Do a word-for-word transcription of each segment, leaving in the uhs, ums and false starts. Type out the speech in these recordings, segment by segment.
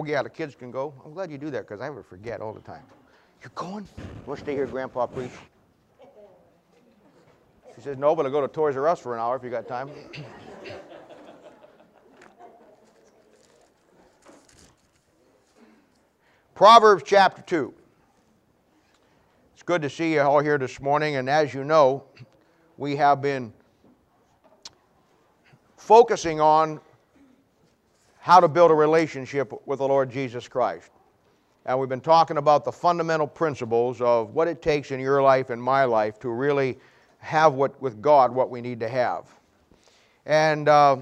oh yeah, the kids can go. I'm glad you do that because I would forget all the time. You're going? You want to stay here, Grandpa, preach? She says, no, but I'll go to Toys R Us for an hour if you got time. Proverbs chapter two. It's good to see you all here this morning, and as you know, we have been focusing on how to build a relationship with the Lord Jesus Christ. And we've been talking about the fundamental principles of what it takes in your life and my life to really have what with God what we need to have. And uh,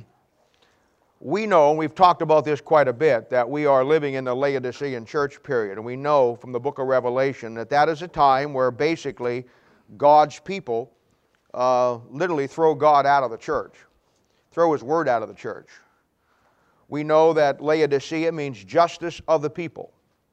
we know, and we've talked about this quite a bit, that we are living in the Laodicean church period. And we know from the book of Revelation that that is a time where basically God's people uh, literally throw God out of the church, throw His word out of the church. We know that Laodicea means justice of the people.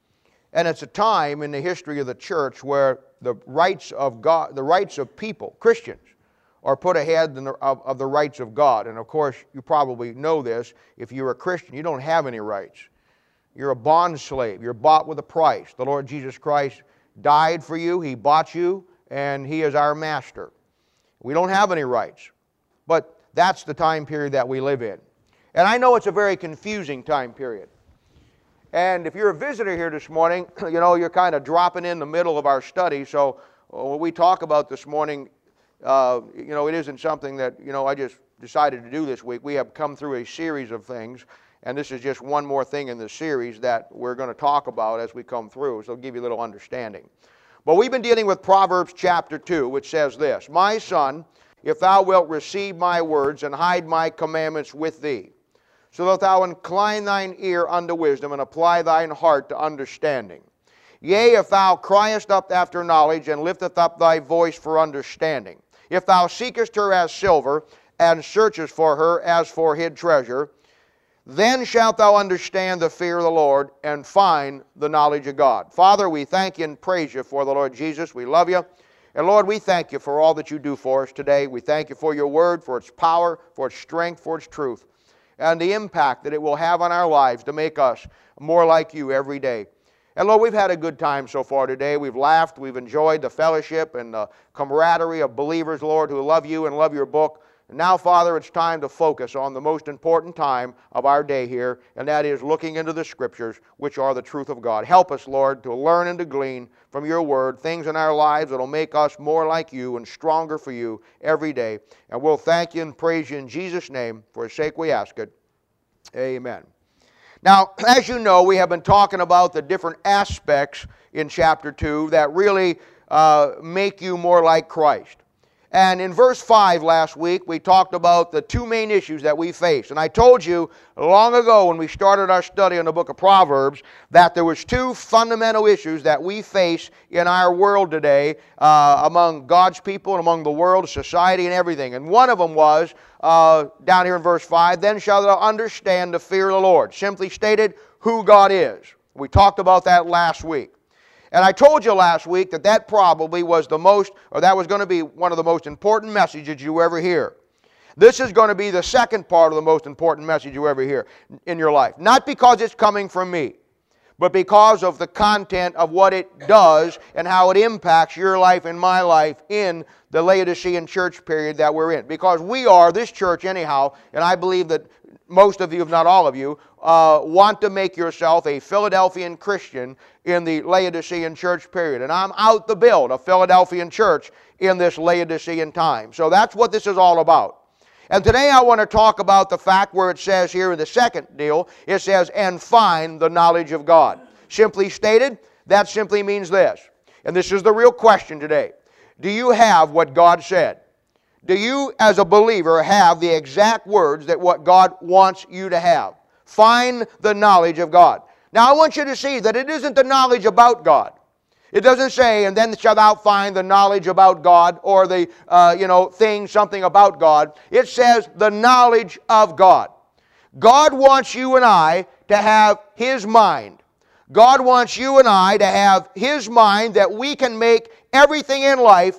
And it's a time in the history of the church where the rights of God, the rights of people, Christians, are put ahead of, of the rights of God. And of course, you probably know this. If you're a Christian, you don't have any rights. You're a bond slave. You're bought with a price. The Lord Jesus Christ died for you. He bought you, and He is our master. We don't have any rights. But that's the time period that we live in. And I know it's a very confusing time period. And if you're a visitor here this morning, you know, you're kind of dropping in the middle of our study. So what we talk about this morning, uh, you know, it isn't something that, you know, I just decided to do this week. We have come through a series of things, and this is just one more thing in the series that we're going to talk about as we come through. So it'll give you a little understanding. But we've been dealing with Proverbs chapter two, which says this, My son, if thou wilt receive my words and hide my commandments with thee, so that thou incline thine ear unto wisdom, and apply thine heart to understanding. Yea, if thou criest up after knowledge, and lifteth up thy voice for understanding. If thou seekest her as silver, and searchest for her as for hid treasure, then shalt thou understand the fear of the Lord, and find the knowledge of God. Father, we thank you and praise you for the Lord Jesus. We love you. And Lord, we thank you for all that you do for us today. We thank you for your word, for its power, for its strength, for its truth, and the impact that it will have on our lives to make us more like you every day. And Lord, we've had a good time so far today. We've laughed, we've enjoyed the fellowship and the camaraderie of believers, Lord, who love you and love your book. And now, Father, it's time to focus on the most important time of our day here, and that is looking into the Scriptures, which are the truth of God. Help us, Lord, to learn and to glean from your word things in our lives that will make us more like you and stronger for you every day. And we'll thank you and praise you in Jesus' name. For his sake we ask it. Amen. Now, as you know, we have been talking about the different aspects in chapter two that really uh, make you more like Christ. And in verse five last week, we talked about the two main issues that we face. And I told you long ago when we started our study on the book of Proverbs that there was two fundamental issues that we face in our world today uh, among God's people and among the world, society, and everything. And one of them was, uh, down here in verse five, Then shalt thou understand the fear of the Lord. Simply stated, who God is. We talked about that last week. And I told you last week that that probably was the most, or that was going to be one of the most important messages you ever hear. This is going to be the second part of the most important message you ever hear in your life. Not because it's coming from me, but because of the content of what it does and how it impacts your life and my life in the Laodicean church period that we're in. Because we are, this church anyhow, and I believe that most of you, if not all of you, uh, want to make yourself a Philadelphian Christian in the Laodicean church period. And I'm out to build a Philadelphian church in this Laodicean time. So that's what this is all about. And today I want to talk about the fact where it says here in the second deal, it says, and find the knowledge of God. Simply stated, that simply means this. And this is the real question today. Do you have what God said? Do you, as a believer, have the exact words that what God wants you to have? Find the knowledge of God. Now, I want you to see that it isn't the knowledge about God. It doesn't say, and then shalt thou find the knowledge about God, or the, uh, you know, thing, something about God. It says the knowledge of God. God wants you and I to have His mind. God wants you and I to have His mind that we can make everything in life,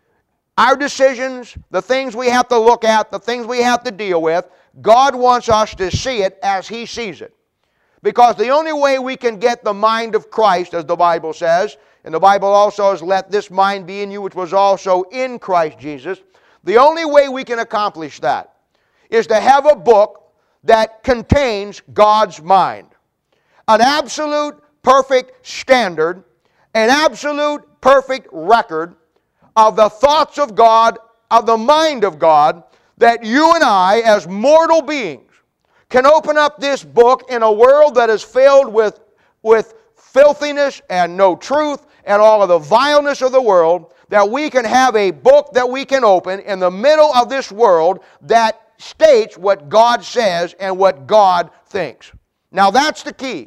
our decisions, the things we have to look at, the things we have to deal with, God wants us to see it as He sees it. Because the only way we can get the mind of Christ, as the Bible says, and the Bible also says, let this mind be in you which was also in Christ Jesus. The only way we can accomplish that is to have a book that contains God's mind. An absolute perfect standard, an absolute perfect record of the thoughts of God, of the mind of God, that you and I, as mortal beings, can open up this book in a world that is filled with, with filthiness and no truth and all of the vileness of the world, that we can have a book that we can open in the middle of this world that states what God says and what God thinks. Now that's the key.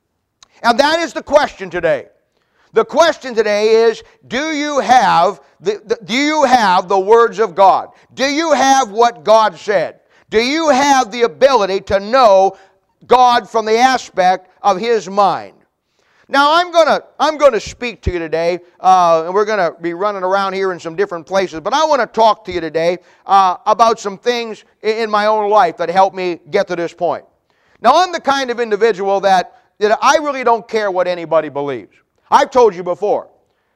And that is the question today. The question today is, do you have the, the, do you have the words of God? Do you have what God said? Do you have the ability to know God from the aspect of His mind? Now I'm going to I'm going to speak to you today, uh, and we're going to be running around here in some different places, but I want to talk to you today uh, about some things in my own life that helped me get to this point. Now I'm the kind of individual that, that I really don't care what anybody believes. I've told you before,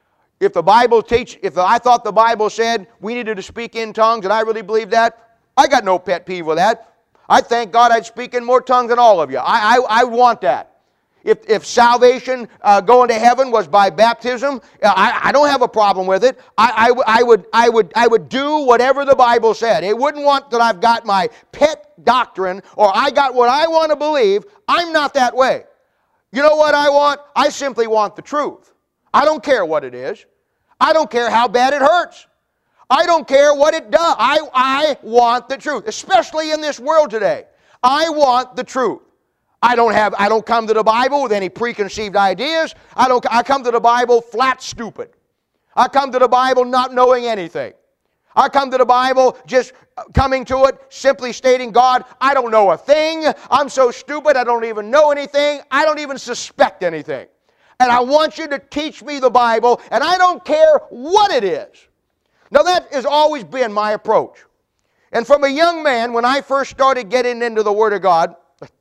if the Bible teach, if I thought the Bible said we needed to speak in tongues and I really believe that, I got no pet peeve with that. I thank God I'd speak in more tongues than all of you. I, I, I want that. If, if salvation, uh, going to heaven was by baptism, I, I don't have a problem with it. I, I, I, would, I, would, I would do whatever the Bible said. It wouldn't want that I've got my pet doctrine or I got what I want to believe. I'm not that way. You know what I want? I simply want the truth. I don't care what it is. I don't care how bad it hurts. I don't care what it does. I, I want the truth, especially in this world today. I want the truth. I don't have, I don't come to the Bible with any preconceived ideas. I don't, I come to the Bible flat stupid. I come to the Bible not knowing anything. I come to the Bible just coming to it, simply stating, God, I don't know a thing. I'm so stupid, I don't even know anything. I don't even suspect anything. And I want you to teach me the Bible, and I don't care what it is. Now that has always been my approach. And from a young man, when I first started getting into the Word of God,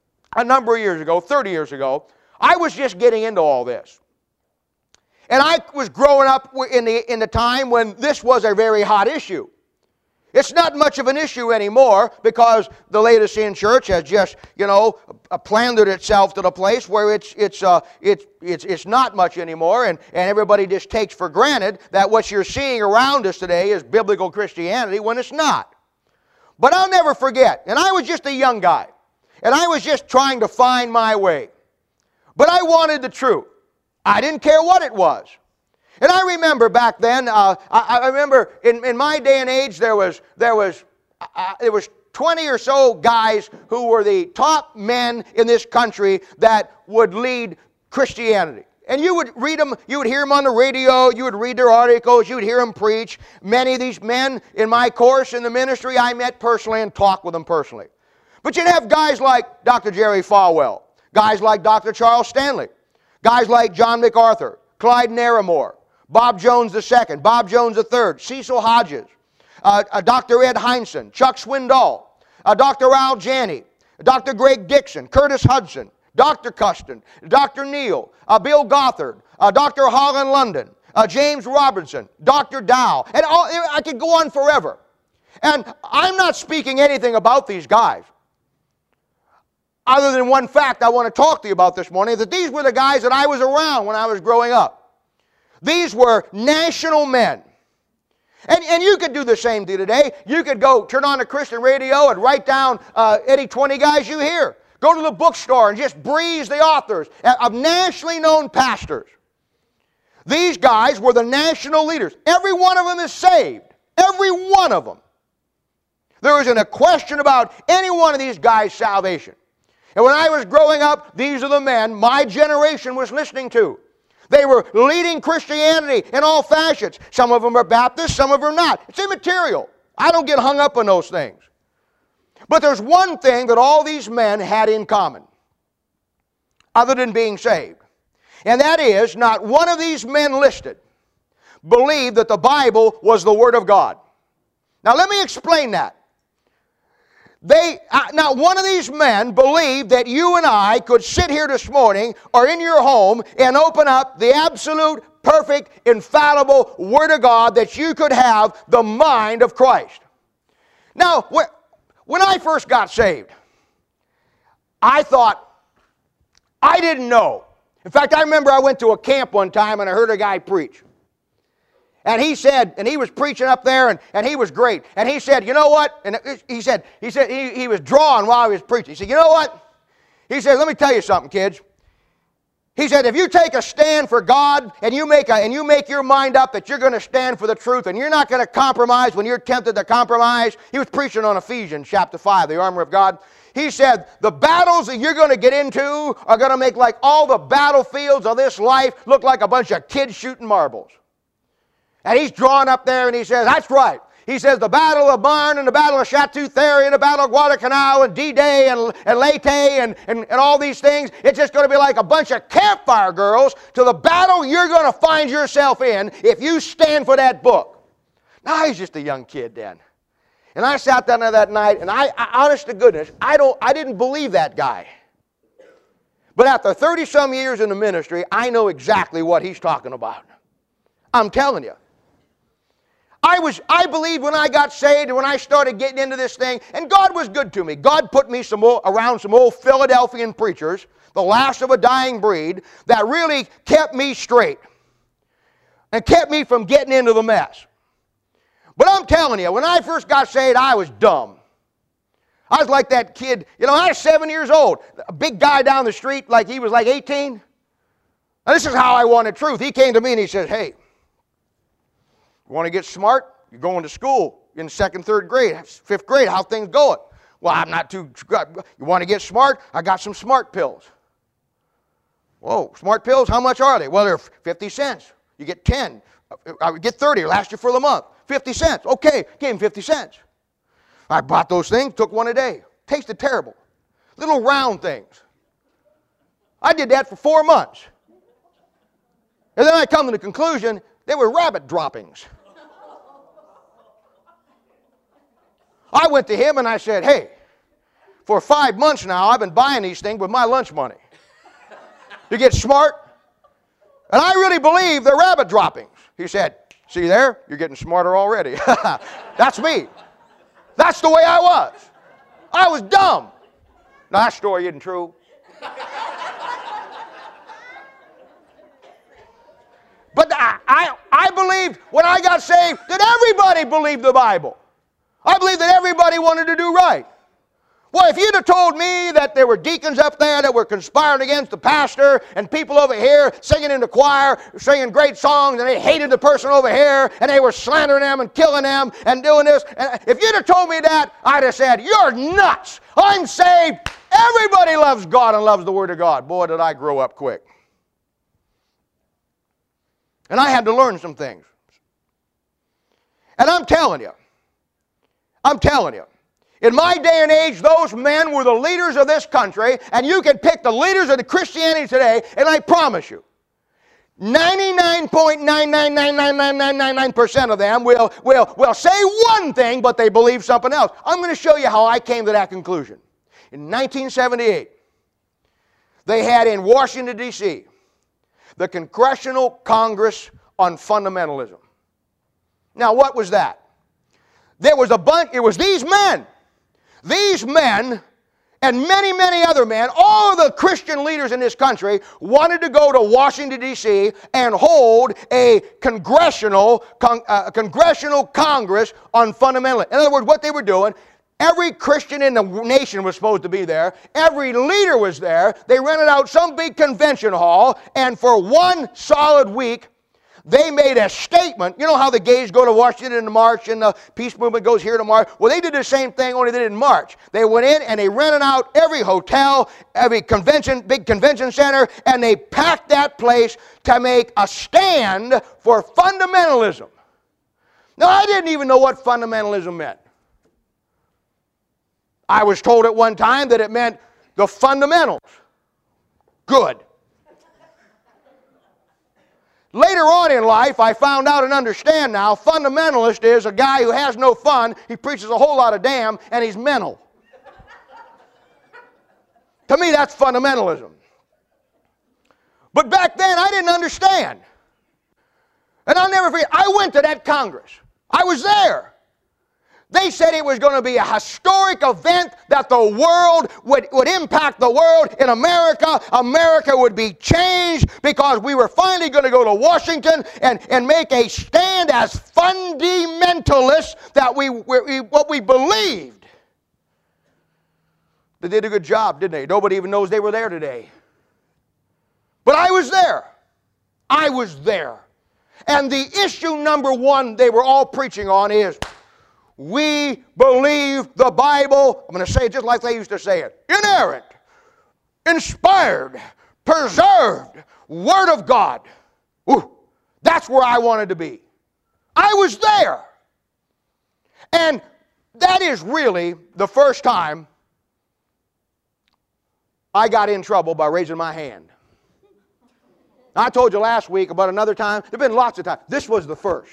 a number of years ago, thirty years ago, I was just getting into all this. And I was growing up in the, in the time when this was a very hot issue. It's not much of an issue anymore because the Laodicean church has just, you know, planted itself to the place where it's, it's, uh, it's, it's, it's not much anymore, and, and everybody just takes for granted that what you're seeing around us today is biblical Christianity when it's not. But I'll never forget, and I was just a young guy, and I was just trying to find my way. But I wanted the truth. I didn't care what it was. And I remember back then, uh, I, I remember in, in my day and age, there was, there, was, uh, there was twenty or so guys who were the top men in this country that would lead Christianity. And you would read them, you would hear them on the radio, you would read their articles, you would hear them preach. Many of these men in my course in the ministry I met personally and talked with them personally. But you'd have guys like Doctor Jerry Falwell, guys like Doctor Charles Stanley, guys like John MacArthur, Clyde Narramore, Bob Jones the Second, Bob Jones the Third, Cecil Hodges, uh, uh, Doctor Ed Heinsohn, Chuck Swindoll, uh, Doctor Al Janney, Doctor Greg Dixon, Curtis Hudson, Doctor Custon, Doctor Neal, uh, Bill Gothard, uh, Doctor Holland London, uh, James Robertson, Doctor Dow, and all, I could go on forever. And I'm not speaking anything about these guys, other than one fact I want to talk to you about this morning, that these were the guys that I was around when I was growing up. These were national men. And, and you could do the same thing today. You could go turn on the Christian radio and write down uh, any twenty guys you hear. Go to the bookstore and just breeze the authors of nationally known pastors. These guys were the national leaders. Every one of them is saved. Every one of them. There isn't a question about any one of these guys' salvation. And when I was growing up, these are the men my generation was listening to. They were leading Christianity in all fashions. Some of them are Baptists, some of them are not. It's immaterial. I don't get hung up on those things. But there's one thing that all these men had in common, other than being saved. And that is, not one of these men listed believed that the Bible was the Word of God. Now let me explain that. They, uh, not one of these men believed that you and I could sit here this morning or in your home and open up the absolute, perfect, infallible Word of God that you could have the mind of Christ. Now, when I first got saved, I thought, I didn't know. In fact, I remember I went to a camp one time and I heard a guy preach. And he said, and he was preaching up there, and, and he was great. And he said, you know what? And he said, he said he, he was drawing while he was preaching. He said, you know what? He said, let me tell you something, kids. He said, if you take a stand for God and you make a, and you make your mind up that you're going to stand for the truth and you're not going to compromise when you're tempted to compromise. He was preaching on Ephesians chapter five, the armor of God. He said, the battles that you're going to get into are going to make like all the battlefields of this life look like a bunch of kids shooting marbles. And he's drawn up there and he says, that's right. He says, the Battle of Marne and the Battle of Chateau Thierry and the Battle of Guadalcanal and D-Day and, and Leyte and, and, and all these things, it's just going to be like a bunch of campfire girls to the battle you're going to find yourself in if you stand for that book. Now, he's just a young kid then. And I sat down there that night and I, I honest to goodness, I, don't, I didn't believe that guy. But after thirty-some years in the ministry, I know exactly what he's talking about. I'm telling you. I was, I believed when I got saved and when I started getting into this thing, and God was good to me. God put me some old, around some old Philadelphian preachers, the last of a dying breed, that really kept me straight and kept me from getting into the mess. But I'm telling you, when I first got saved, I was dumb. I was like that kid, you know, I was seven years old. A big guy down the street, like he was like eighteen. And this is how I wanted truth. He came to me and he said, hey, you want to get smart? You're going to school in second, third grade, fifth grade. How things going? Well, I'm not too. You want to get smart? I got some smart pills. Whoa, smart pills? How much are they? Well, they're fifty cents. You get ten. I would get thirty. It'll last you for the month. fifty cents. Okay, gave him fifty cents. I bought those things, took one a day. Tasted terrible. Little round things. I did that for four months. And then I come to the conclusion they were rabbit droppings. I went to him and I said, hey, for five months now I've been buying these things with my lunch money. You get smart? And I really believe they're rabbit droppings. He said, see there? You're getting smarter already. That's me. That's the way I was. I was dumb. Now that story isn't true. But I, I, I believed when I got saved that everybody believed the Bible. I believed that everybody wanted to do right. Well, if you'd have told me that there were deacons up there that were conspiring against the pastor and people over here singing in the choir, singing great songs, and they hated the person over here, and they were slandering them and killing them and doing this, and if you'd have told me that, I'd have said, you're nuts. I'm saved. Everybody loves God and loves the Word of God. Boy, did I grow up quick. And I had to learn some things. And I'm telling you, I'm telling you, in my day and age, those men were the leaders of this country, and you can pick the leaders of the Christianity today, and I promise you, ninety-nine point nine nine nine nine nine nine nine nine percent of them will, will, will say one thing, but they believe something else. I'm going to show you how I came to that conclusion. In nineteen seventy-eight, they had in Washington, D C, the Congressional Congress on Fundamentalism. Now, what was that? There was a bunch, it was these men, these men, and many, many other men, all of the Christian leaders in this country wanted to go to Washington, D C and hold a congressional, con, uh, congressional Congress on fundamentalism. In other words, what they were doing, every Christian in the nation was supposed to be there. Every leader was there. They rented out some big convention hall, and for one solid week, they made a statement. You know how the gays go to Washington to march and the peace movement goes here to march? Well, they did the same thing, only they didn't march. They went in and they rented out every hotel, every convention, big convention center, and they packed that place to make a stand for fundamentalism. Now, I didn't even know what fundamentalism meant. I was told at one time that it meant the fundamentals. Good. Later on in life, I found out and understand now, fundamentalist is a guy who has no fun, he preaches a whole lot of damn, and he's mental. To me, that's fundamentalism. But back then, I didn't understand. And I'll never forget, I went to that Congress. I was there. They said it was going to be a historic event, that the world would, would impact the world in America. America would be changed because we were finally going to go to Washington and, and make a stand as fundamentalists that we, we what we believed. They did a good job, didn't they? Nobody even knows they were there today. But I was there. I was there. And the issue number one they were all preaching on is, we believe the Bible, I'm going to say it just like they used to say it, inerrant, inspired, preserved, Word of God. Ooh, that's where I wanted to be. I was there. And that is really the first time I got in trouble by raising my hand. I told you last week about another time. There have been lots of times. This was the first.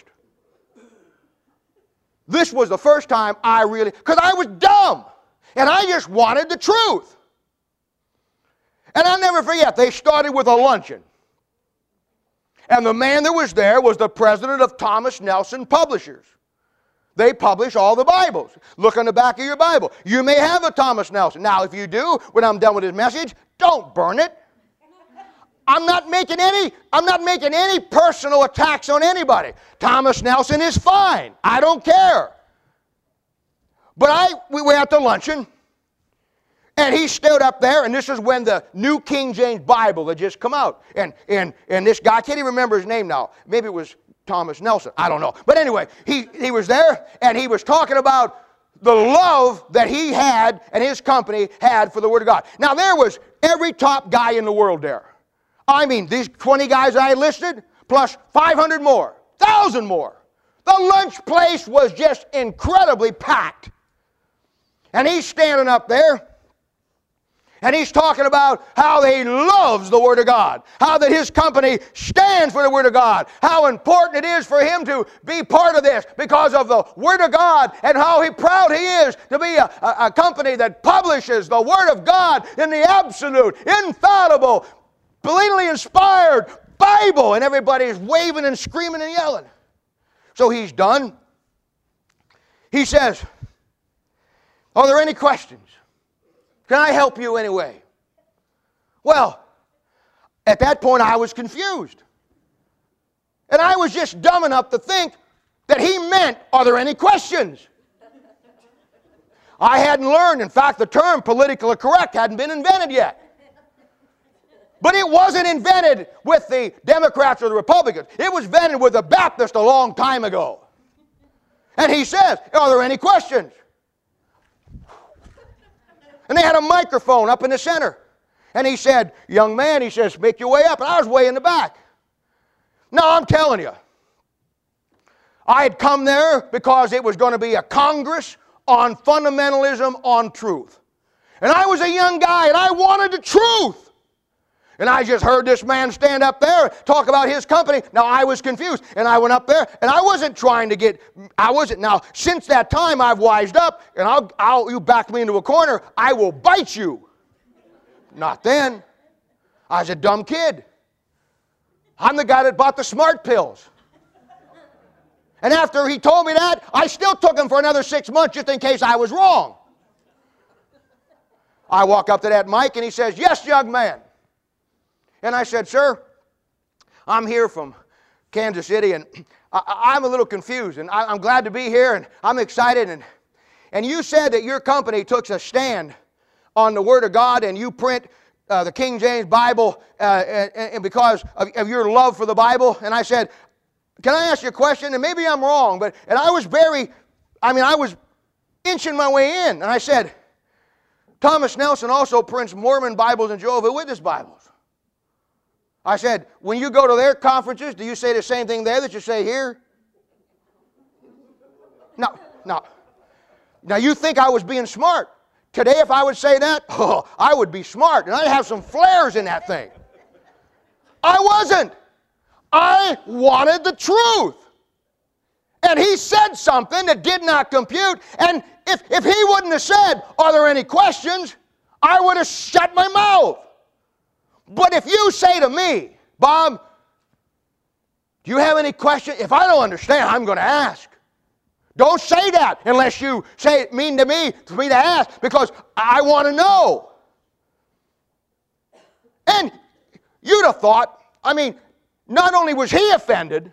This was the first time I really, because I was dumb, and I just wanted the truth. And I'll never forget, they started with a luncheon. And the man that was there was the president of Thomas Nelson Publishers. They publish all the Bibles. Look on the back of your Bible. You may have a Thomas Nelson. Now, if you do, when I'm done with this message, don't burn it. I'm not making any, I'm not making any personal attacks on anybody. Thomas Nelson is fine. I don't care. But I, we were at the luncheon, and he stood up there, and this is when the New King James Bible had just come out. And, and, and this guy, I can't even remember his name now. Maybe it was Thomas Nelson. I don't know. But anyway, he, he was there, and he was talking about the love that he had and his company had for the Word of God. Now, there was every top guy in the world there. I mean, these twenty guys I listed, plus five hundred more, one thousand more. The lunch place was just incredibly packed. And he's standing up there, and he's talking about how he loves the Word of God, how that his company stands for the Word of God, how important it is for him to be part of this because of the Word of God, and how he proud he is to be a, a, a company that publishes the Word of God in the absolute, infallible, blatantly inspired Bible. And everybody's waving and screaming and yelling. So he's done. He says, are there any questions? Can I help you anyway? Well, at that point I was confused. And I was just dumb enough to think that he meant, are there any questions? I hadn't learned. In fact, the term politically correct hadn't been invented yet. But it wasn't invented with the Democrats or the Republicans. It was invented with the Baptists a long time ago. And he says, are there any questions? And they had a microphone up in the center. And he said, young man, he says, make your way up. And I was way in the back. Now, I'm telling you, I had come there because it was going to be a Congress on fundamentalism, on truth. And I was a young guy, and I wanted the truth. And I just heard this man stand up there, talk about his company. Now, I was confused. And I went up there, and I wasn't trying to get, I wasn't. Now, since that time, I've wised up, and I'll, I'll, you back me into a corner, I will bite you. Not then. I was a dumb kid. I'm the guy that bought the smart pills. And after he told me that, I still took them for another six months just in case I was wrong. I walk up to that mic, and he says, yes, young man. And I said, sir, I'm here from Kansas City, and I, I'm a little confused, and I, I'm glad to be here, and I'm excited. And, and you said that your company took a stand on the Word of God, and you print uh, the King James Bible uh, and, and because of, of your love for the Bible. And I said, can I ask you a question? And maybe I'm wrong, but and I was very, I mean, I was inching my way in. And I said, Thomas Nelson also prints Mormon Bibles and Jehovah's Witness Bibles. I said, when you go to their conferences, do you say the same thing there that you say here? No, no. Now, you think I was being smart. Today, if I would say that, oh, I would be smart, and I'd have some flares in that thing. I wasn't. I wanted the truth. And he said something that did not compute, and if, if he wouldn't have said, are there any questions? I would have shut my mouth. But if you say to me, Bob, do you have any questions? If I don't understand, I'm going to ask. Don't say that unless you say it mean to me, for me to ask, because I want to know. And you'd have thought, I mean, not only was he offended,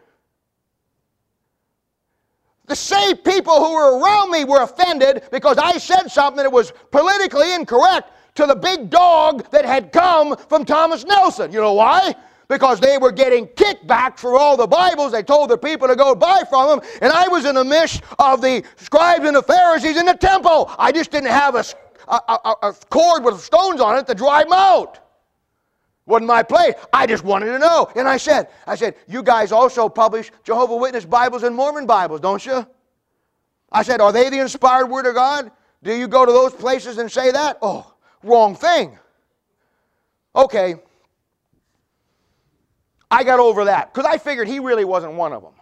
the same people who were around me were offended because I said something that was politically incorrect to the big dog that had come from Thomas Nelson. You know why? Because they were getting kickbacks for all the Bibles they told the people to go buy from them, and I was in the midst of the scribes and the Pharisees in the temple. I just didn't have a, a, a, a cord with stones on it to drive them out. Wasn't my place. I just wanted to know. And I said, I said, you guys also publish Jehovah's Witness Bibles and Mormon Bibles, don't you? I said, are they the inspired Word of God? Do you go to those places and say that? Oh, wrong thing. Okay. I got over that because I figured he really wasn't one of them.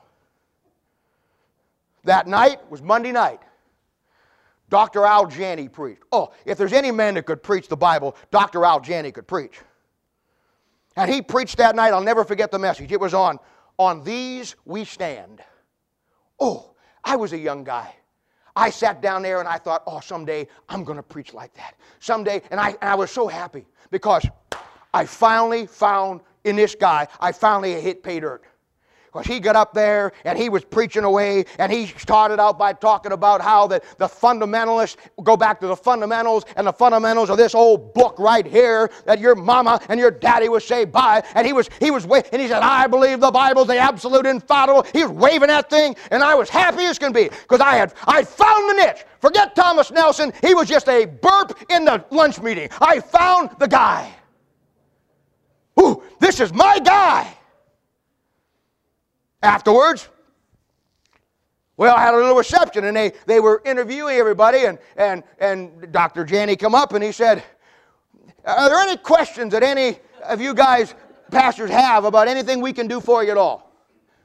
That night was Monday night. Doctor Al Janney preached. Oh, if there's any man that could preach the Bible, Doctor Al Janney could preach. And he preached that night. I'll never forget the message. It was on, on these we stand. Oh, I was a young guy. I sat down there and I thought, oh, someday I'm going to preach like that. Someday, and I, and I was so happy because I finally found in this guy, I finally hit pay dirt. Because he got up there and he was preaching away, and he started out by talking about how the, the fundamentalists go back to the fundamentals and the fundamentals of this old book right here that your mama and your daddy was saved by. And he was, he was, and he said, I believe the Bible's the absolute infallible. He was waving that thing, and I was happy as can be because I had, I found the niche. Forget Thomas Nelson. He was just a burp in the lunch meeting. I found the guy. Ooh, this is my guy. Afterwards, well, I had a little reception, and they, they were interviewing everybody, and, and, and Doctor Janney come up, and he said, are there any questions that any of you guys, pastors, have about anything we can do for you at all?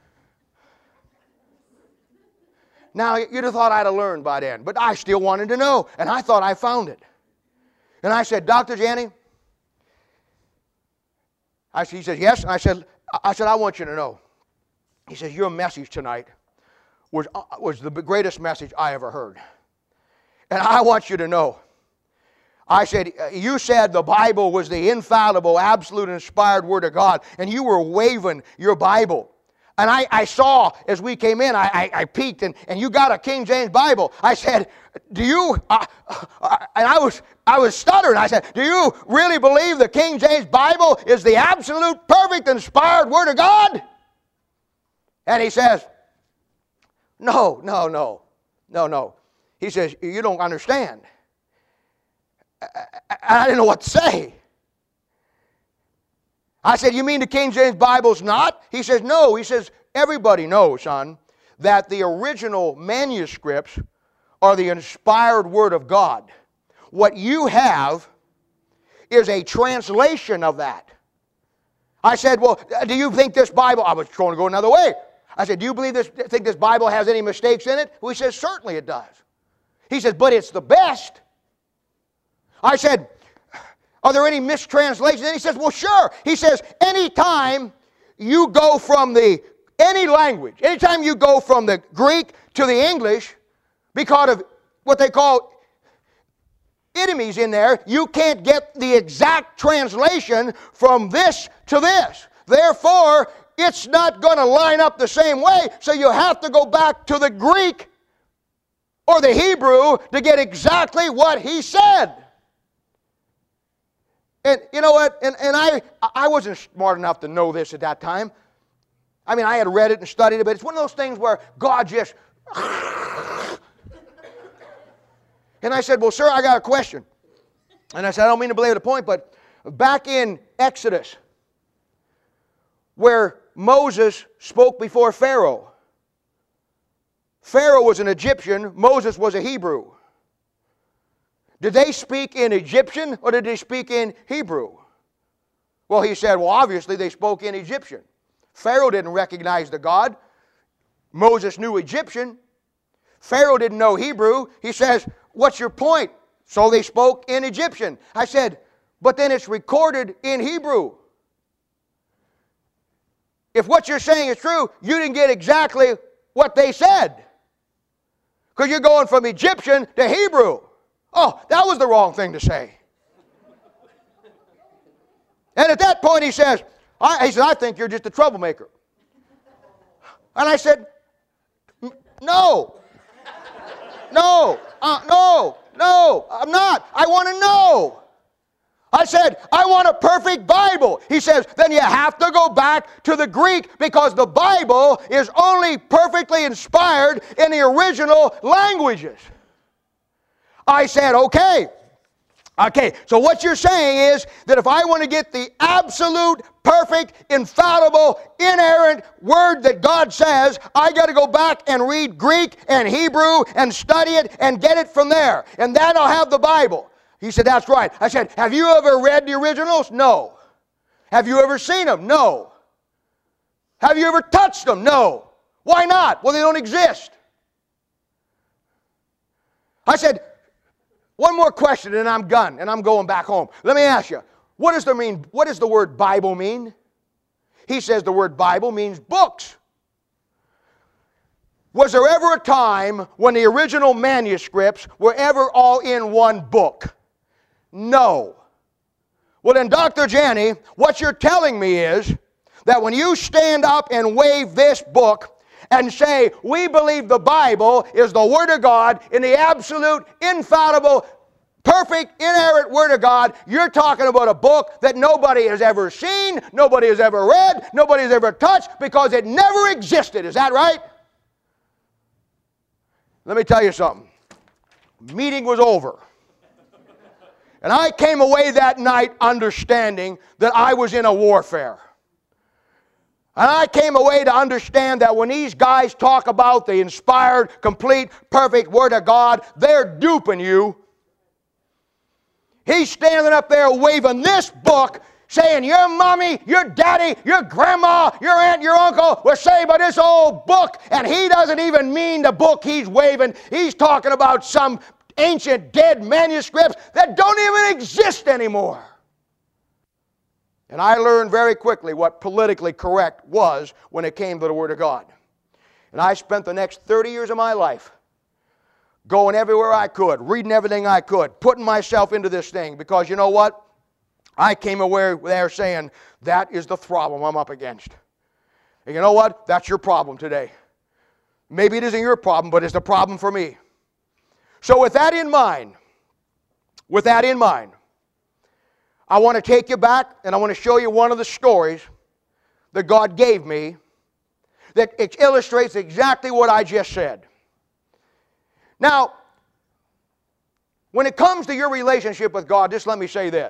Now, you'd have thought I'd have learned by then, but I still wanted to know, and I thought I found it. And I said, Doctor Janney, I, he said, yes, and I said, I said, I want you to know. He says, your message tonight was, uh, was the greatest message I ever heard. And I want you to know. I said, you said the Bible was the infallible, absolute, inspired Word of God, and you were waving your Bible. And I, I saw, as we came in, I, I, I peeked, and, and you got a King James Bible. I said, do you, uh, uh, and I was, I was stuttering. I said, do you really believe the King James Bible is the absolute, perfect, inspired Word of God? And he says, no, no, no, no, no. He says, you don't understand. I, I, I didn't know what to say. I said, you mean the King James Bible's not? He says, no. He says, everybody knows, son, that the original manuscripts are the inspired Word of God. What you have is a translation of that. I said, well, do you think this Bible, I was trying to go another way. I said, do you believe this, think this Bible has any mistakes in it? Well, he says, certainly it does. He says, but it's the best. I said, are there any mistranslations? And he says, well, sure. He says, anytime you go from the, any language, anytime you go from the Greek to the English, because of what they call idioms in there, you can't get the exact translation from this to this. Therefore, it's not going to line up the same way, so you have to go back to the Greek or the Hebrew to get exactly what he said. And you know what? And, and I, I wasn't smart enough to know this at that time. I mean, I had read it and studied it, but it's one of those things where God just... And I said, well, sir, I got a question. And I said, I don't mean to belabor the point, but back in Exodus, where Moses spoke before Pharaoh. Pharaoh was an Egyptian, Moses was a Hebrew. Did they speak in Egyptian or did they speak in Hebrew? Well, he said, well, obviously they spoke in Egyptian. Pharaoh didn't recognize the God. Moses knew Egyptian. Pharaoh didn't know Hebrew. He says, what's your point? So they spoke in Egyptian. I said, but then it's recorded in Hebrew. If what you're saying is true, you didn't get exactly what they said. Because you're going from Egyptian to Hebrew. Oh, that was the wrong thing to say. And at that point he says, I, he said, I think you're just a troublemaker. And I said, no. No. Uh, no. No. I'm not. I want to know. I said, I want a perfect Bible. He says, then you have to go back to the Greek because the Bible is only perfectly inspired in the original languages. I said, okay. Okay, so what you're saying is that if I want to get the absolute, perfect, infallible, inerrant word that God says, I got to go back and read Greek and Hebrew and study it and get it from there. And then I'll have the Bible. He said, that's right. I said, have you ever read the originals? No. Have you ever seen them? No. Have you ever touched them? No. Why not? Well, they don't exist. I said, one more question and I'm done and I'm going back home. Let me ask you, what does the mean? What does the word Bible mean? He says the word Bible means books. Was there ever a time when the original manuscripts were ever all in one book? No. Well then, Doctor Janney, what you're telling me is that when you stand up and wave this book and say, we believe the Bible is the Word of God in the absolute, infallible, perfect, inerrant Word of God, you're talking about a book that nobody has ever seen, nobody has ever read, nobody has ever touched, because it never existed. Is that right? Let me tell you something. Meeting was over. And I came away that night understanding that I was in a warfare. And I came away to understand that when these guys talk about the inspired, complete, perfect Word of God, they're duping you. He's standing up there waving this book, saying your mommy, your daddy, your grandma, your aunt, your uncle were saved by this old book, and he doesn't even mean the book he's waving. He's talking about some ancient dead manuscripts that don't even exist anymore. And I learned very quickly what politically correct was when it came to the Word of God. And I spent the next thirty years of my life going everywhere I could, reading everything I could, putting myself into this thing, because you know what? I came away there saying, that is the problem I'm up against. And you know what? That's your problem today. Maybe it isn't your problem, but it's the problem for me. So with that in mind, with that in mind, I want to take you back and I want to show you one of the stories that God gave me that it illustrates exactly what I just said. Now, when it comes to your relationship with God, just let me say this.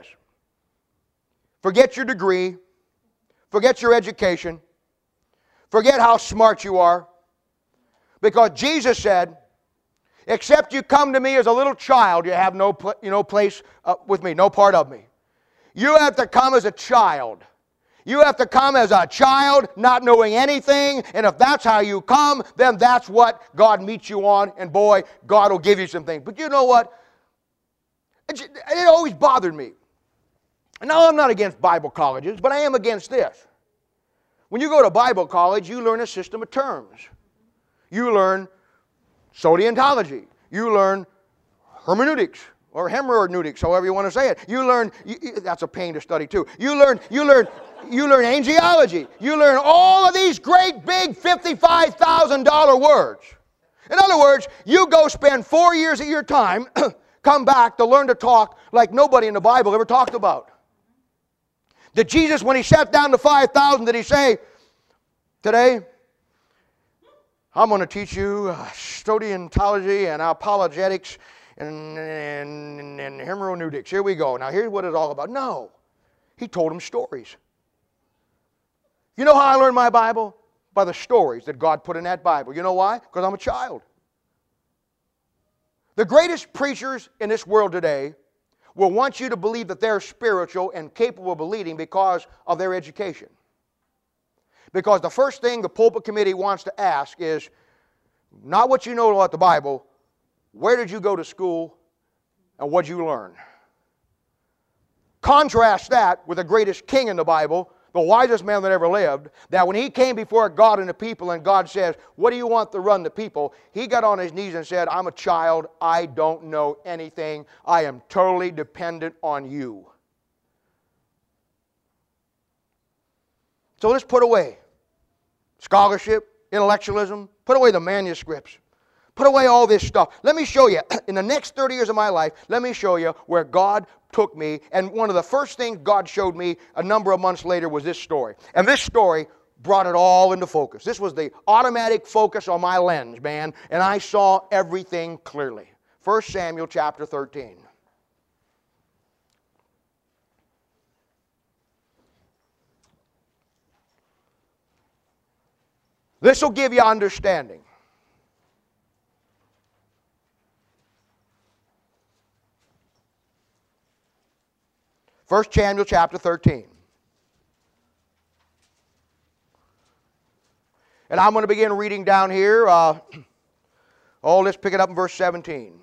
Forget your degree. Forget your education. Forget how smart you are. Because Jesus said, except you come to me as a little child, you have no, pl- you know, place uh, with me, no part of me. You have to come as a child. You have to come as a child, not knowing anything, and if that's how you come, then that's what God meets you on, and boy, God will give you some things. But you know what? It, it always bothered me. And now I'm not against Bible colleges, but I am against this. When you go to Bible college, you learn a system of terms. You learn soteriology. You learn hermeneutics. Or hermeneutics, however you want to say it. You learn, you, that's a pain to study too. You learn, you learn, you learn angiology. You learn all of these great big fifty-five thousand dollar words. In other words, you go spend four years of your time, come back to learn to talk like nobody in the Bible ever talked about. Did Jesus, when he sat down to five thousand, did he say, today, I'm going to teach you uh, soteriology and apologetics And, and, and hermeneutics. Here we go. Now here's what it's all about. No. He told them stories. You know how I learned my Bible? By the stories that God put in that Bible. You know why? Because I'm a child. The greatest preachers in this world today will want you to believe that they're spiritual and capable of leading because of their education. Because the first thing the pulpit committee wants to ask is not what you know about the Bible. Where did you go to school? And what'd you learn? Contrast that with the greatest king in the Bible, the wisest man that ever lived, that when he came before God and the people and God says, what do you want to run the people? He got on his knees and said, I'm a child. I don't know anything. I am totally dependent on you. So let's put away scholarship, intellectualism, put away the manuscripts. Put away all this stuff. Let me show you, in the next thirty years of my life, let me show you where God took me. And one of the first things God showed me a number of months later was this story. And this story brought it all into focus. This was the automatic focus on my lens, man. And I saw everything clearly. First Samuel chapter thirteen. This will give you understanding. First Samuel chapter thirteen. And I'm going to begin reading down here. Uh, oh, let's pick it up in verse seventeen.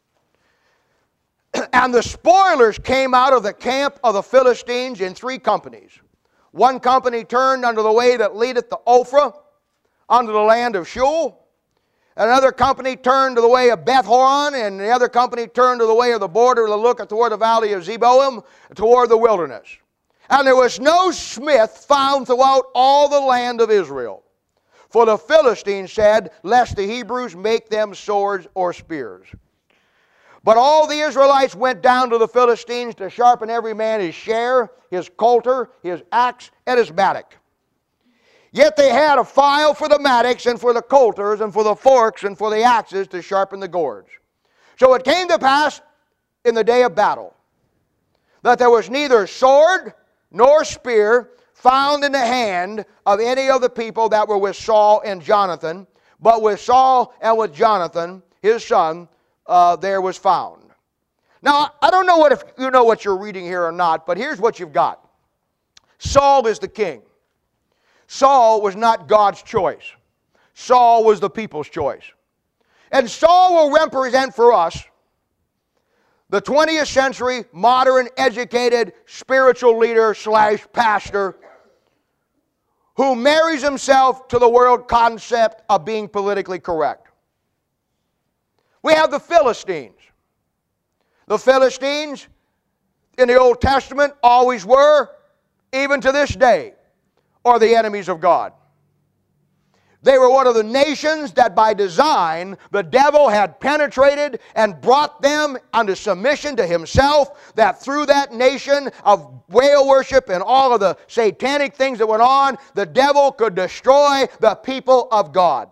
And the spoilers came out of the camp of the Philistines in three companies. One company turned unto the way that leadeth to Ophrah, unto the land of Shul. Another company turned to the way of Beth-horon, and the other company turned to the way of the border to look toward the valley of Zeboim, toward the wilderness. And there was no smith found throughout all the land of Israel. For the Philistines said, lest the Hebrews make them swords or spears. But all the Israelites went down to the Philistines to sharpen every man his share, his coulter, his axe, and his mattock. Yet they had a file for the mattocks and for the coulters and for the forks and for the axes to sharpen the gourds. So it came to pass in the day of battle that there was neither sword nor spear found in the hand of any of the people that were with Saul and Jonathan, but with Saul and with Jonathan, his son, uh, there was found. Now, I don't know what if you know what you're reading here or not, but here's what you've got. Saul is the king. Saul was not God's choice. Saul was the people's choice. And Saul will represent for us the twentieth century modern educated spiritual leader slash pastor who marries himself to the world concept of being politically correct. We have the Philistines. The Philistines in the Old Testament always were, even to this day, are the enemies of God. They were one of the nations that by design the devil had penetrated and brought them under submission to himself, that through that nation of whale worship and all of the satanic things that went on, the devil could destroy the people of God.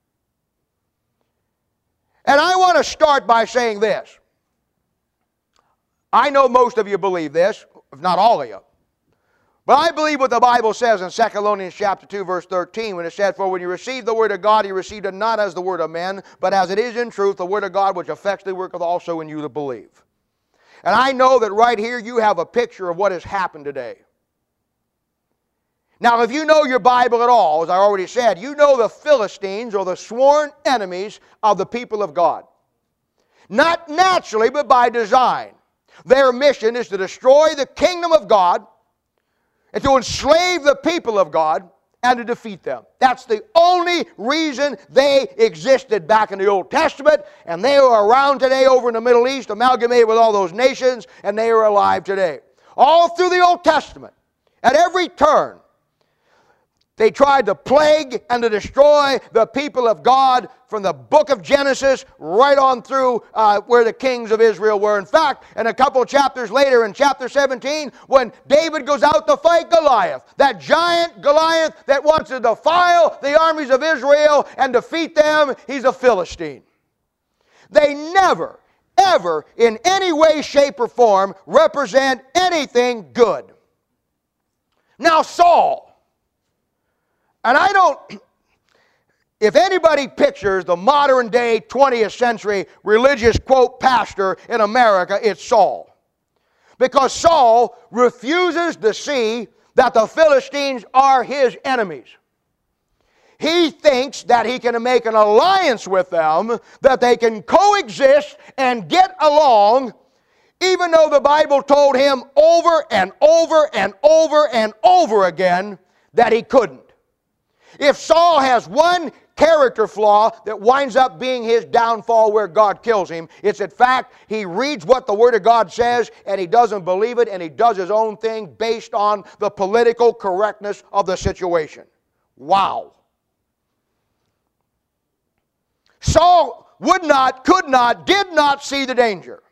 And I want to start by saying this. I know most of you believe this, if not all of you. But I believe what the Bible says in Second Thessalonians chapter two, verse thirteen, when it said, for when you received the word of God, you received it not as the word of men, but as it is in truth, the word of God, which effectually worketh also in you that believe. And I know that right here you have a picture of what has happened today. Now, if you know your Bible at all, as I already said, you know the Philistines are the sworn enemies of the people of God. Not naturally, but by design. Their mission is to destroy the kingdom of God, and to enslave the people of God and to defeat them. That's the only reason they existed back in the Old Testament, and they are around today over in the Middle East, amalgamated with all those nations, and they are alive today. All through the Old Testament, at every turn, they tried to plague and to destroy the people of God from the book of Genesis right on through uh, where the kings of Israel were. In fact, in a couple of chapters later, in chapter seventeen, when David goes out to fight Goliath, that giant Goliath that wants to defile the armies of Israel and defeat them, he's a Philistine. They never, ever, in any way, shape, or form, represent anything good. Now, Saul. And I don't, if anybody pictures the modern day twentieth century religious, quote, pastor in America, it's Saul. Because Saul refuses to see that the Philistines are his enemies. He thinks that he can make an alliance with them, that they can coexist and get along even though the Bible told him over and over and over and over again that he couldn't. If Saul has one character flaw that winds up being his downfall where God kills him, it's in fact he reads what the Word of God says and he doesn't believe it, and he does his own thing based on the political correctness of the situation. Wow. Saul would not, could not, did not see the danger.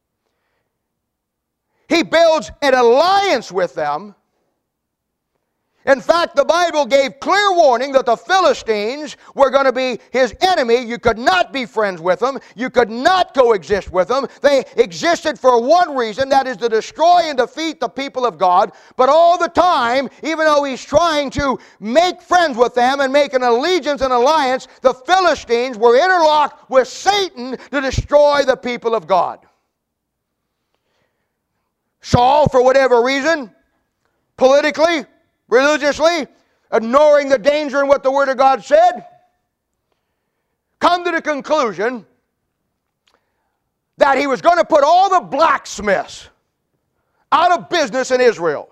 He builds an alliance with them. In fact, the Bible gave clear warning that the Philistines were going to be his enemy. You could not be friends with them. You could not coexist with them. They existed for one reason, that is to destroy and defeat the people of God. But all the time, even though he's trying to make friends with them and make an allegiance and alliance, the Philistines were interlocked with Satan to destroy the people of God. Saul, for whatever reason, politically, religiously, ignoring the danger in what the Word of God said, come to the conclusion that he was going to put all the blacksmiths out of business in Israel.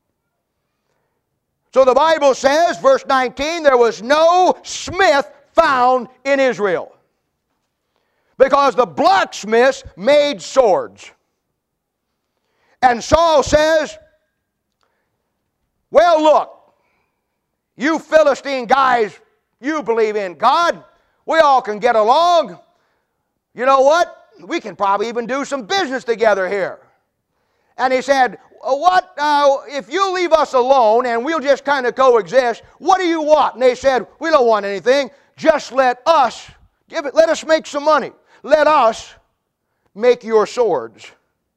So the Bible says, verse nineteen, there was no smith found in Israel, because the blacksmiths made swords. And Saul says, well, look, you Philistine guys, you believe in God. We all can get along. You know what? We can probably even do some business together here. And he said, what, uh, if you leave us alone and we'll just kind of coexist, what do you want? And they said, we don't want anything. Just let us, give it, let us make some money. Let us make your swords.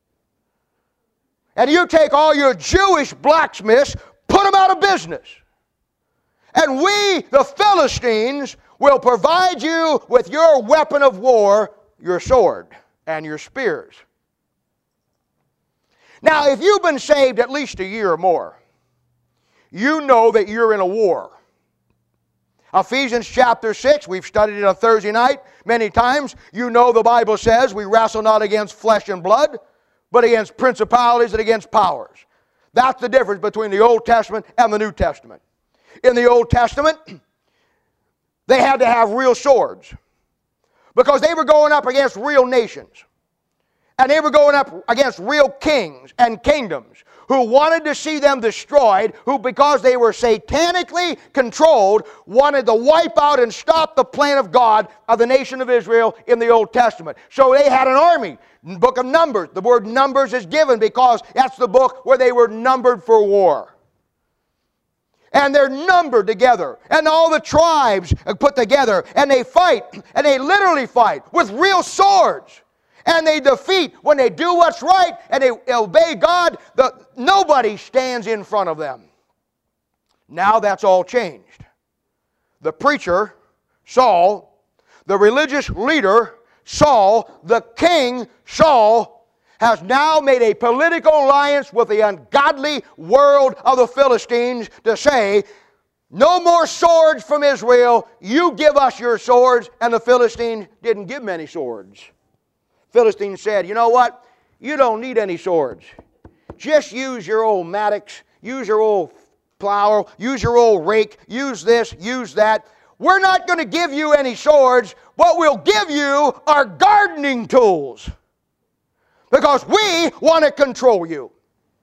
And you take all your Jewish blacksmiths, put them out of business. And we, the Philistines, will provide you with your weapon of war, your sword and your spears. Now, if you've been saved at least a year or more, you know that you're in a war. Ephesians chapter six, we've studied it on Thursday night many times. You know the Bible says we wrestle not against flesh and blood, but against principalities and against powers. That's the difference between the Old Testament and the New Testament. In the Old Testament, they had to have real swords because they were going up against real nations. And they were going up against real kings and kingdoms who wanted to see them destroyed, who, because they were satanically controlled, wanted to wipe out and stop the plan of God of the nation of Israel in the Old Testament. So they had an army. In the book of Numbers, the word Numbers is given because that's the book where they were numbered for war. And they're numbered together, and all the tribes are put together, and they fight, and they literally fight with real swords. And they defeat when they do what's right and they obey God. The, nobody stands in front of them. Now that's all changed. The preacher, Saul, the religious leader, Saul, the king, Saul, has now made a political alliance with the ungodly world of the Philistines to say, no more swords from Israel, you give us your swords. And the Philistines didn't give them any swords. Philistines said, you know what? You don't need any swords. Just use your old mattocks, use your old plow, use your old rake, use this, use that. We're not going to give you any swords. What we'll give you are gardening tools. Because we want to control you.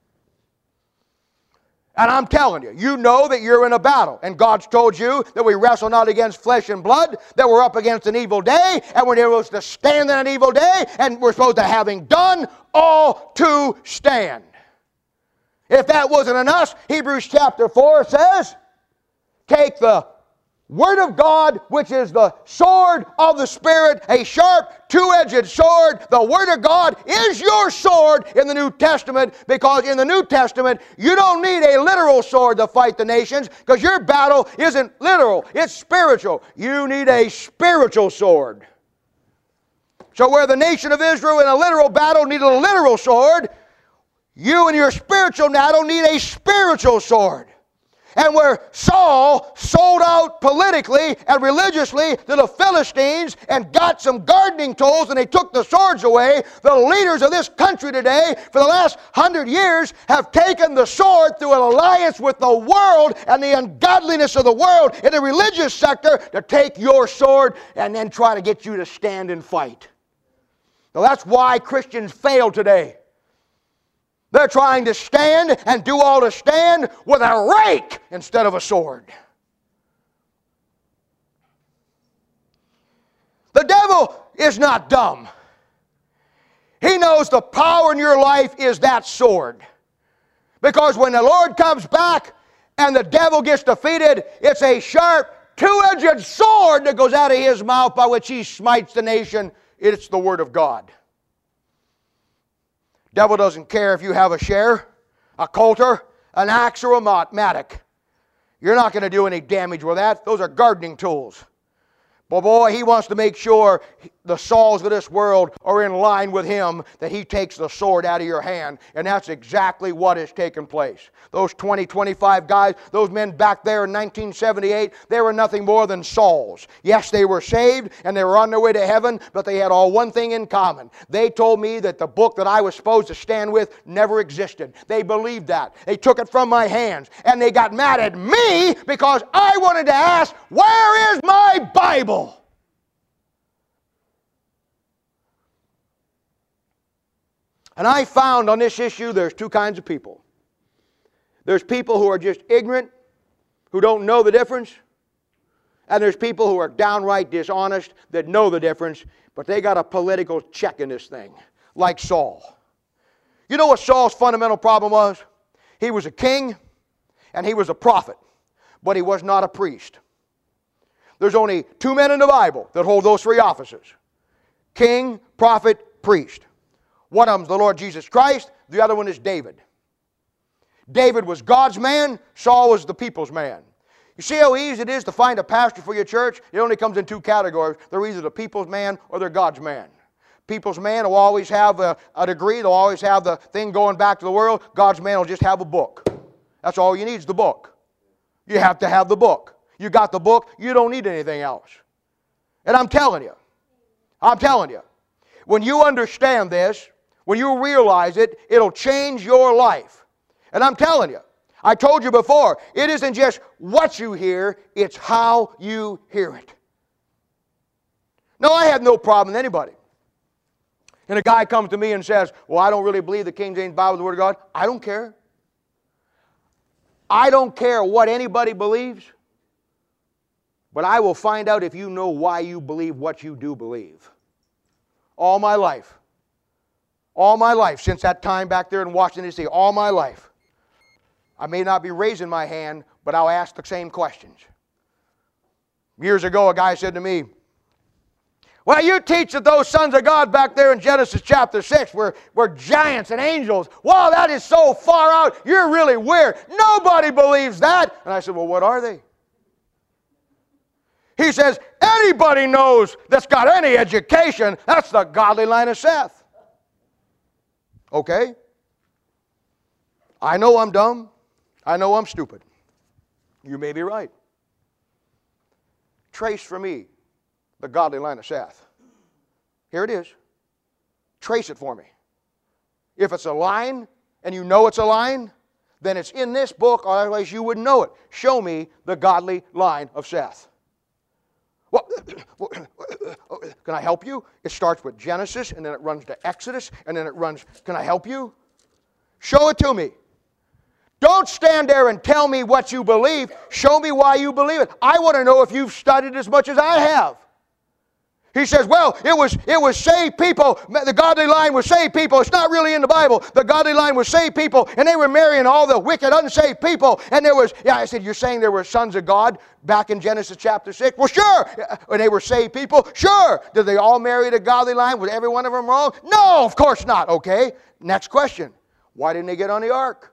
And I'm telling you, you know that you're in a battle. And God's told you that we wrestle not against flesh and blood, that we're up against an evil day, and we're supposed to stand in an evil day, and we're supposed to, having done all, to stand. If that wasn't enough, Hebrews chapter four says, take the Word of God, which is the sword of the Spirit, a sharp, two-edged sword. The Word of God is your sword in the New Testament, because in the New Testament, you don't need a literal sword to fight the nations, because your battle isn't literal, it's spiritual. You need a spiritual sword. So where the nation of Israel in a literal battle needed a literal sword, you and your spiritual battle need a spiritual sword. And where Saul sold out politically and religiously to the Philistines and got some gardening tools and they took the swords away, the leaders of this country today for the last hundred years have taken the sword through an alliance with the world and the ungodliness of the world in the religious sector to take your sword and then try to get you to stand and fight. Now that's why Christians fail today. They're trying to stand and do all to stand with a rake instead of a sword. The devil is not dumb. He knows the power in your life is that sword. Because when the Lord comes back and the devil gets defeated, it's a sharp, two-edged sword that goes out of his mouth by which he smites the nation. It's the Word of God. Devil doesn't care if you have a share, a coulter, an axe, or a mattock. You're not going to do any damage with that. Those are gardening tools. But boy, he wants to make sure the Sauls of this world are in line with him, that he takes the sword out of your hand. And that's exactly what has taken place. Those twenty, twenty-five guys, those men back there in nineteen seventy-eight, they were nothing more than Sauls. Yes, they were saved and they were on their way to heaven, but they had all one thing in common. They told me that the book that I was supposed to stand with never existed. They believed that. They took it from my hands and they got mad at me because I wanted to ask, where is my Bible? And I found on this issue there's two kinds of people. There's people who are just ignorant, who don't know the difference. And there's people who are downright dishonest that know the difference, but they got a political check in this thing, like Saul. You know what Saul's fundamental problem was? He was a king and he was a prophet, but he was not a priest. There's only two men in the Bible that hold those three offices: king, prophet, priest. One of them is the Lord Jesus Christ. The other one is David. David was God's man. Saul was the people's man. You see how easy it is to find a pastor for your church? It only comes in two categories. They're either the people's man or they're God's man. People's man will always have a, a degree. They'll always have the thing going back to the world. God's man will just have a book. That's all you need is the book. You have to have the book. You got the book. You don't need anything else. And I'm telling you, I'm telling you, when you understand this, when you realize it, it'll change your life. And I'm telling you, I told you before, it isn't just what you hear, it's how you hear it. No, I have no problem with anybody. And a guy comes to me and says, well, I don't really believe the King James Bible is the Word of God. I don't care. I don't care what anybody believes, but I will find out if you know why you believe what you do believe. All my life. All my life, since that time back there in Washington, D C, all my life. I may not be raising my hand, but I'll ask the same questions. Years ago, a guy said to me, well, you teach that those sons of God back there in Genesis chapter six were, were giants and angels. Wow, that is so far out. You're really weird. Nobody believes that. And I said, well, what are they? He says, anybody knows that's got any education, that's the godly line of Seth. Okay? I know I'm dumb. I know I'm stupid. You may be right. Trace for me the godly line of Seth. Here it is. Trace it for me. If it's a line, and you know it's a line, then it's in this book, or otherwise you wouldn't know it. Show me the godly line of Seth. Well, can I help you? It starts with Genesis, and then it runs to Exodus, and then it runs, can I help you? Show it to me. Don't stand there and tell me what you believe. Show me why you believe it. I want to know if you've studied as much as I have. He says, well, it was, it was saved people. The godly line was saved people. It's not really in the Bible. The godly line was saved people, and they were marrying all the wicked, unsaved people. And there was, yeah, I said, you're saying there were sons of God back in Genesis chapter six? Well, sure. And they were saved people? Sure. Did they all marry the godly line? Was every one of them wrong? No, of course not. Okay, next question. Why didn't they get on the ark?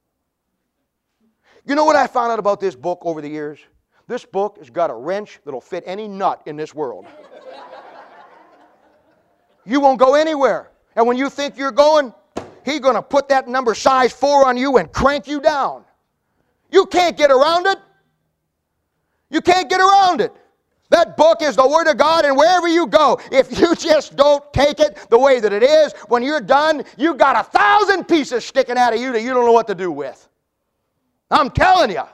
You know what I found out about this book over the years? This book has got a wrench that'll fit any nut in this world. You won't go anywhere. And when you think you're going, he's going to put that number size four on you and crank you down. You can't get around it. You can't get around it. That book is the Word of God, and wherever you go, if you just don't take it the way that it is, when you're done, you got a thousand pieces sticking out of you that you don't know what to do with. I'm telling you.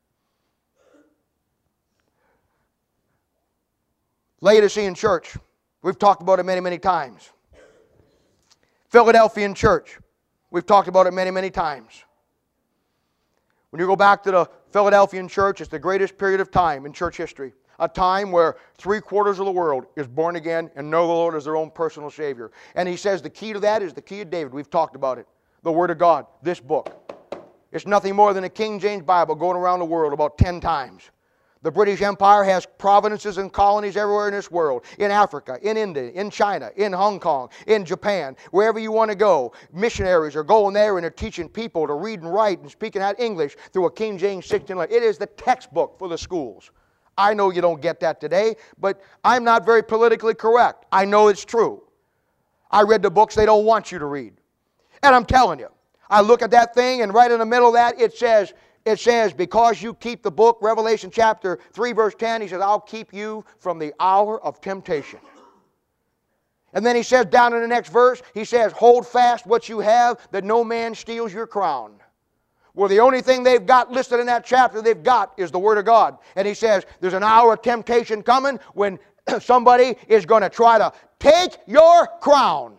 Laodicean church. We've talked about it many, many times. Philadelphian church. We've talked about it many, many times. When you go back to the Philadelphian church, it's the greatest period of time in church history. A time where three quarters of the world is born again and know the Lord as their own personal Savior. And he says the key to that is the key of David. We've talked about it. The Word of God, this book. It's nothing more than a King James Bible going around the world about ten times. The British Empire has provinces and colonies everywhere in this world. In Africa, in India, in China, in Hong Kong, in Japan. Wherever you want to go. Missionaries are going there and they're teaching people to read and write and speaking out English through a King James sixteen. It is the textbook for the schools. I know you don't get that today, but I'm not very politically correct. I know it's true. I read the books they don't want you to read. And I'm telling you, I look at that thing and right in the middle of that it says, it says, because you keep the book, Revelation chapter three verse ten, he says, I'll keep you from the hour of temptation. And then he says down in the next verse, he says, hold fast what you have, that no man steals your crown. Well, the only thing they've got listed in that chapter they've got is the Word of God. And he says, there's an hour of temptation coming when somebody is going to try to take your crown.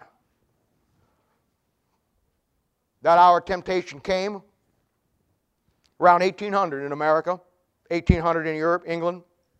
That hour of temptation came around eighteen hundred in America, eighteen hundred in Europe, England.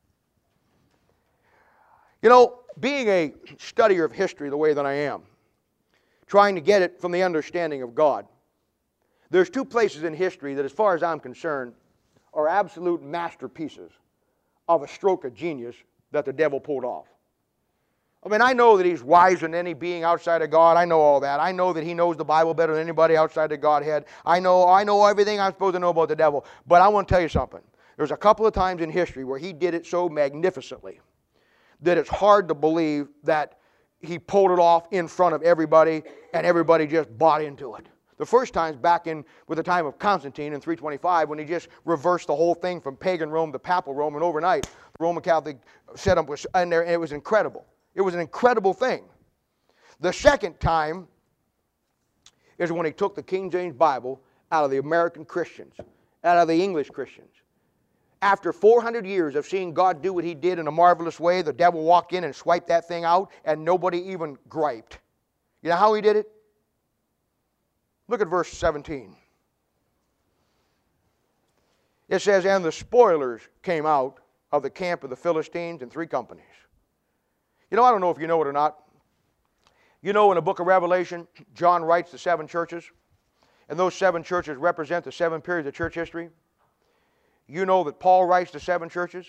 You know, being a studier of history the way that I am, trying to get it from the understanding of God, there's two places in history that, as far as I'm concerned, are absolute masterpieces of a stroke of genius that the devil pulled off. I mean, I know that he's wiser than any being outside of God. I know all that. I know that he knows the Bible better than anybody outside the Godhead. I know, I know everything I'm supposed to know about the devil. But I want to tell you something. There's a couple of times in history where he did it so magnificently that it's hard to believe that he pulled it off in front of everybody and everybody just bought into it. The first time's back in with the time of Constantine in three twenty-five when he just reversed the whole thing from pagan Rome to papal Rome, and overnight the Roman Catholic setup was in there, and it was incredible. It was an incredible thing. The second time is when he took the King James Bible out of the American Christians, out of the English Christians. After four hundred years of seeing God do what he did in a marvelous way, the devil walked in and swiped that thing out, and nobody even griped. You know how he did it? Look at verse seventeen. It says, and the spoilers came out of the camp of the Philistines in three companies. You know, I don't know if you know it or not. You know, in the book of Revelation, John writes the seven churches, and those seven churches represent the seven periods of church history. You know that Paul writes the seven churches.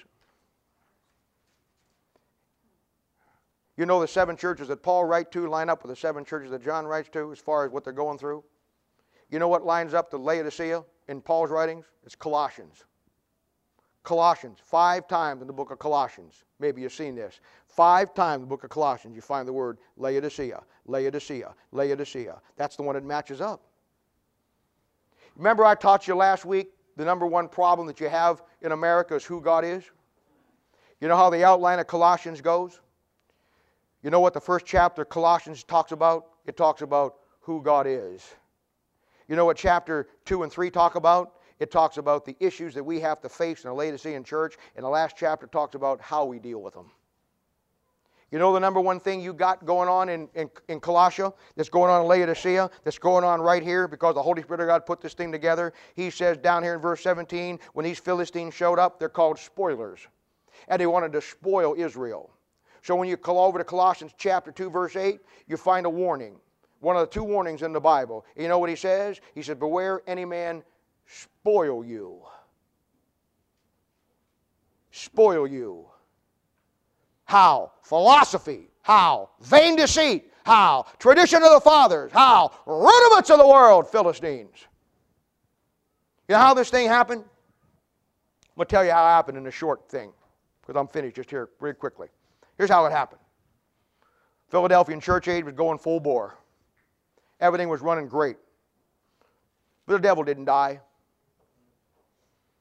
You know the seven churches that Paul writes to line up with the seven churches that John writes to as far as what they're going through. You know what lines up to Laodicea in Paul's writings? It's Colossians. Colossians, five times in the book of Colossians. Maybe you've seen this. Five times in the book of Colossians you find the word Laodicea, Laodicea, Laodicea. That's the one that matches up. Remember I taught you last week the number one problem that you have in America is who God is? You know how the outline of Colossians goes? You know what the first chapter of Colossians talks about? It talks about who God is. You know what chapter two and three talk about? It talks about the issues that we have to face in the Laodicean church, and the last chapter talks about how we deal with them. You know the number one thing you got going on in, in, in Colossia, that's going on in Laodicea, that's going on right here because the Holy Spirit of God put this thing together? He says down here in verse seventeen, when these Philistines showed up, they're called spoilers. And they wanted to spoil Israel. So when you go over to Colossians chapter two, verse eight, you find a warning. One of the two warnings in the Bible. You know what he says? He said, beware any man spoil you. Spoil you. How? Philosophy. How? Vain deceit. How? Tradition of the fathers. How? Rudiments of the world, Philistines. You know how this thing happened? I'm going to tell you how it happened in a short thing, because I'm finished just here really quickly. Here's how it happened. Philadelphian church age was going full bore. Everything was running great. But the devil didn't die.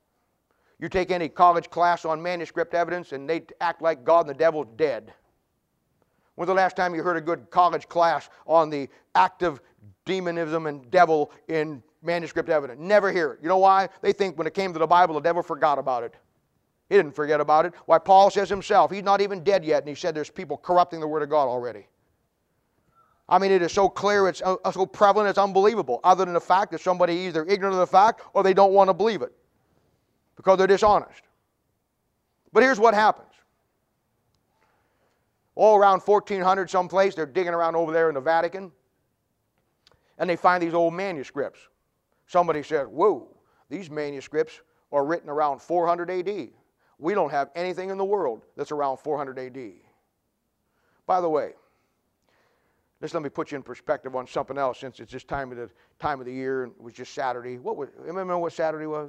You take any college class on manuscript evidence and they act like God and the devil's dead. When's the last time you heard a good college class on the active demonism and devil in manuscript evidence? Never hear it. You know why? They think when it came to the Bible, the devil forgot about it. He didn't forget about it. Why, Paul says himself, he's not even dead yet, and he said there's people corrupting the Word of God already. I mean, it is so clear, it's so prevalent, it's unbelievable, other than the fact that somebody is either ignorant of the fact or they don't want to believe it because they're dishonest. But here's what happens. All around fourteen hundred someplace, they're digging around over there in the Vatican, and they find these old manuscripts. Somebody said, whoa, these manuscripts are written around four hundred A D. We don't have anything in the world that's around four hundred A D. By the way, just let me put you in perspective on something else, since it's just time of the time of the year and it was just Saturday. What was, remember what Saturday was?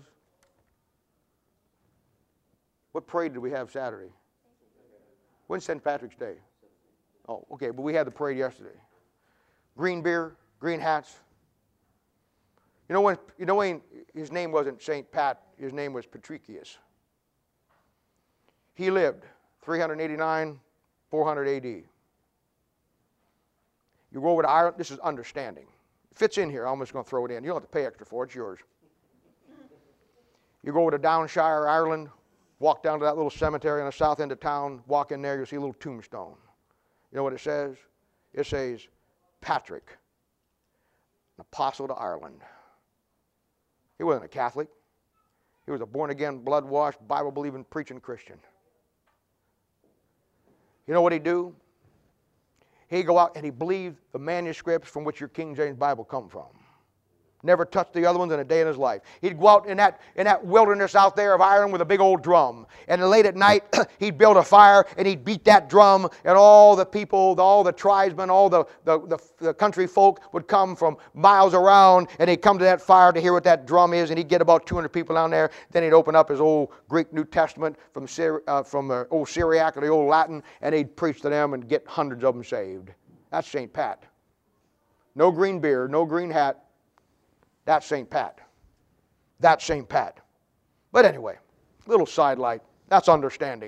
What parade did we have Saturday? When's Saint Patrick's Day? Oh, okay, but we had the parade yesterday. Green beer, green hats. You know when? You know when his name wasn't Saint Pat, his name was Patricius. He lived three eighty-nine, four hundred A D. You go over to Ireland. This is understanding. It fits in here. I'm just going to throw it in. You don't have to pay extra for it. It's yours. You go over to Downshire, Ireland. Walk down to that little cemetery on the south end of town. Walk in there. You'll see a little tombstone. You know what it says? It says, Patrick, an apostle to Ireland. He wasn't a Catholic. He was a born-again, blood-washed, Bible-believing, preaching Christian. You know what he'd do? He'd go out and he believed the manuscripts from which your King James Bible come from. Never touched the other ones in a day in his life. He'd go out in that, in that wilderness out there of Ireland with a big old drum. And then late at night, he'd build a fire and he'd beat that drum, and all the people, all the tribesmen, all the, the, the, the country folk would come from miles around, and they'd come to that fire to hear what that drum is, and he'd get about two hundred people down there. Then he'd open up his old Greek New Testament from, Syri uh, from the old Syriac or the old Latin, and he'd preach to them and get hundreds of them saved. That's Saint Pat. No green beard, no green hat. That's Saint Pat. That's Saint Pat. But anyway, little sidelight. That's understanding.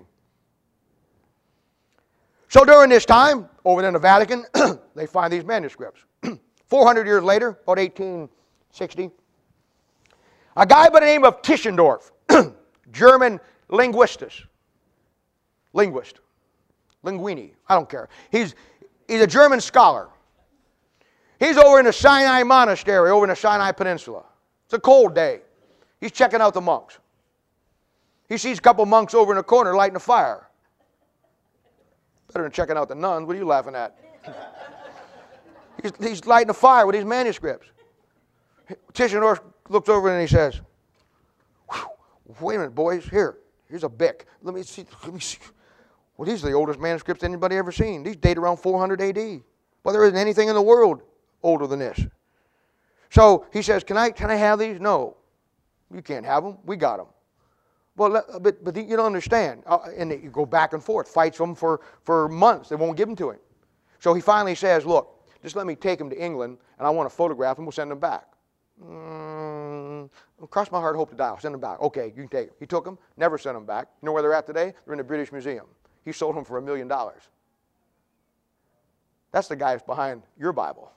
So during this time, over in the Vatican, they find these manuscripts. four hundred years later, about eighteen sixty, a guy by the name of Tischendorf, German linguistus, linguist, linguini, I don't care. He's, he's a German scholar. He's over in the Sinai Monastery, over in the Sinai Peninsula. It's a cold day. He's checking out the monks. He sees a couple monks over in the corner lighting a fire. Better than checking out the nuns. What are you laughing at? he's, he's lighting a fire with these manuscripts. Tischendorf looks over and he says, wait a minute, boys. Here, here's a Bic. Let me see. Let me see. Well, these are the oldest manuscripts anybody ever seen. These date around four hundred A D. Well, there isn't anything in the world older than this. So he says, can I, can I have these? No, you can't have them. We got them. Well, but, but you don't understand. Uh, and you go back and forth, fights them for, for months. They won't give them to him. So he finally says, look, just let me take them to England, and I want to photograph them. We'll send them back. Mm, cross my heart, hope to die. I'll send them back. Okay, you can take them. He took them, never sent them back. You know where they're at today? They're in the British Museum. He sold them for a million dollars. That's the guy that's behind your Bible.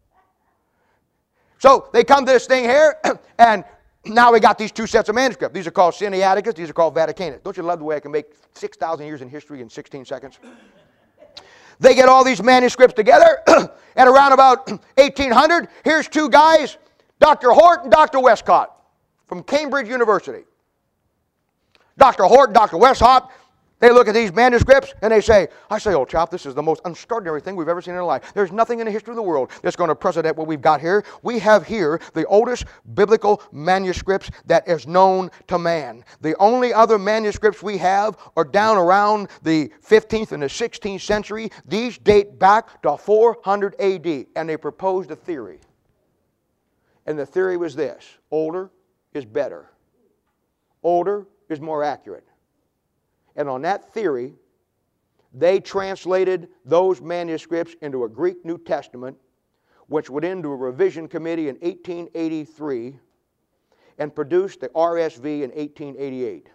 So they come to this thing here, and now we got these two sets of manuscripts. These are called Sinaiticus. These are called Vaticanus. Don't you love the way I can make six thousand years in history in sixteen seconds? They get all these manuscripts together, and around about eighteen hundred, here's two guys, Doctor Hort and Doctor Westcott from Cambridge University. Doctor Hort and Doctor Westcott, they look at these manuscripts and they say, I say, old chap, this is the most extraordinary thing we've ever seen in our life. There's nothing in the history of the world that's going to precedent what we've got here. We have here the oldest biblical manuscripts that is known to man. The only other manuscripts we have are down around the fifteenth and the sixteenth century. These date back to four hundred A D, and they proposed a theory. And the theory was this: older is better. Older is more accurate. And on that theory, they translated those manuscripts into a Greek New Testament, which went into a revision committee in eighteen eighty-three. and produced the R S V in eighteen eighty-eight.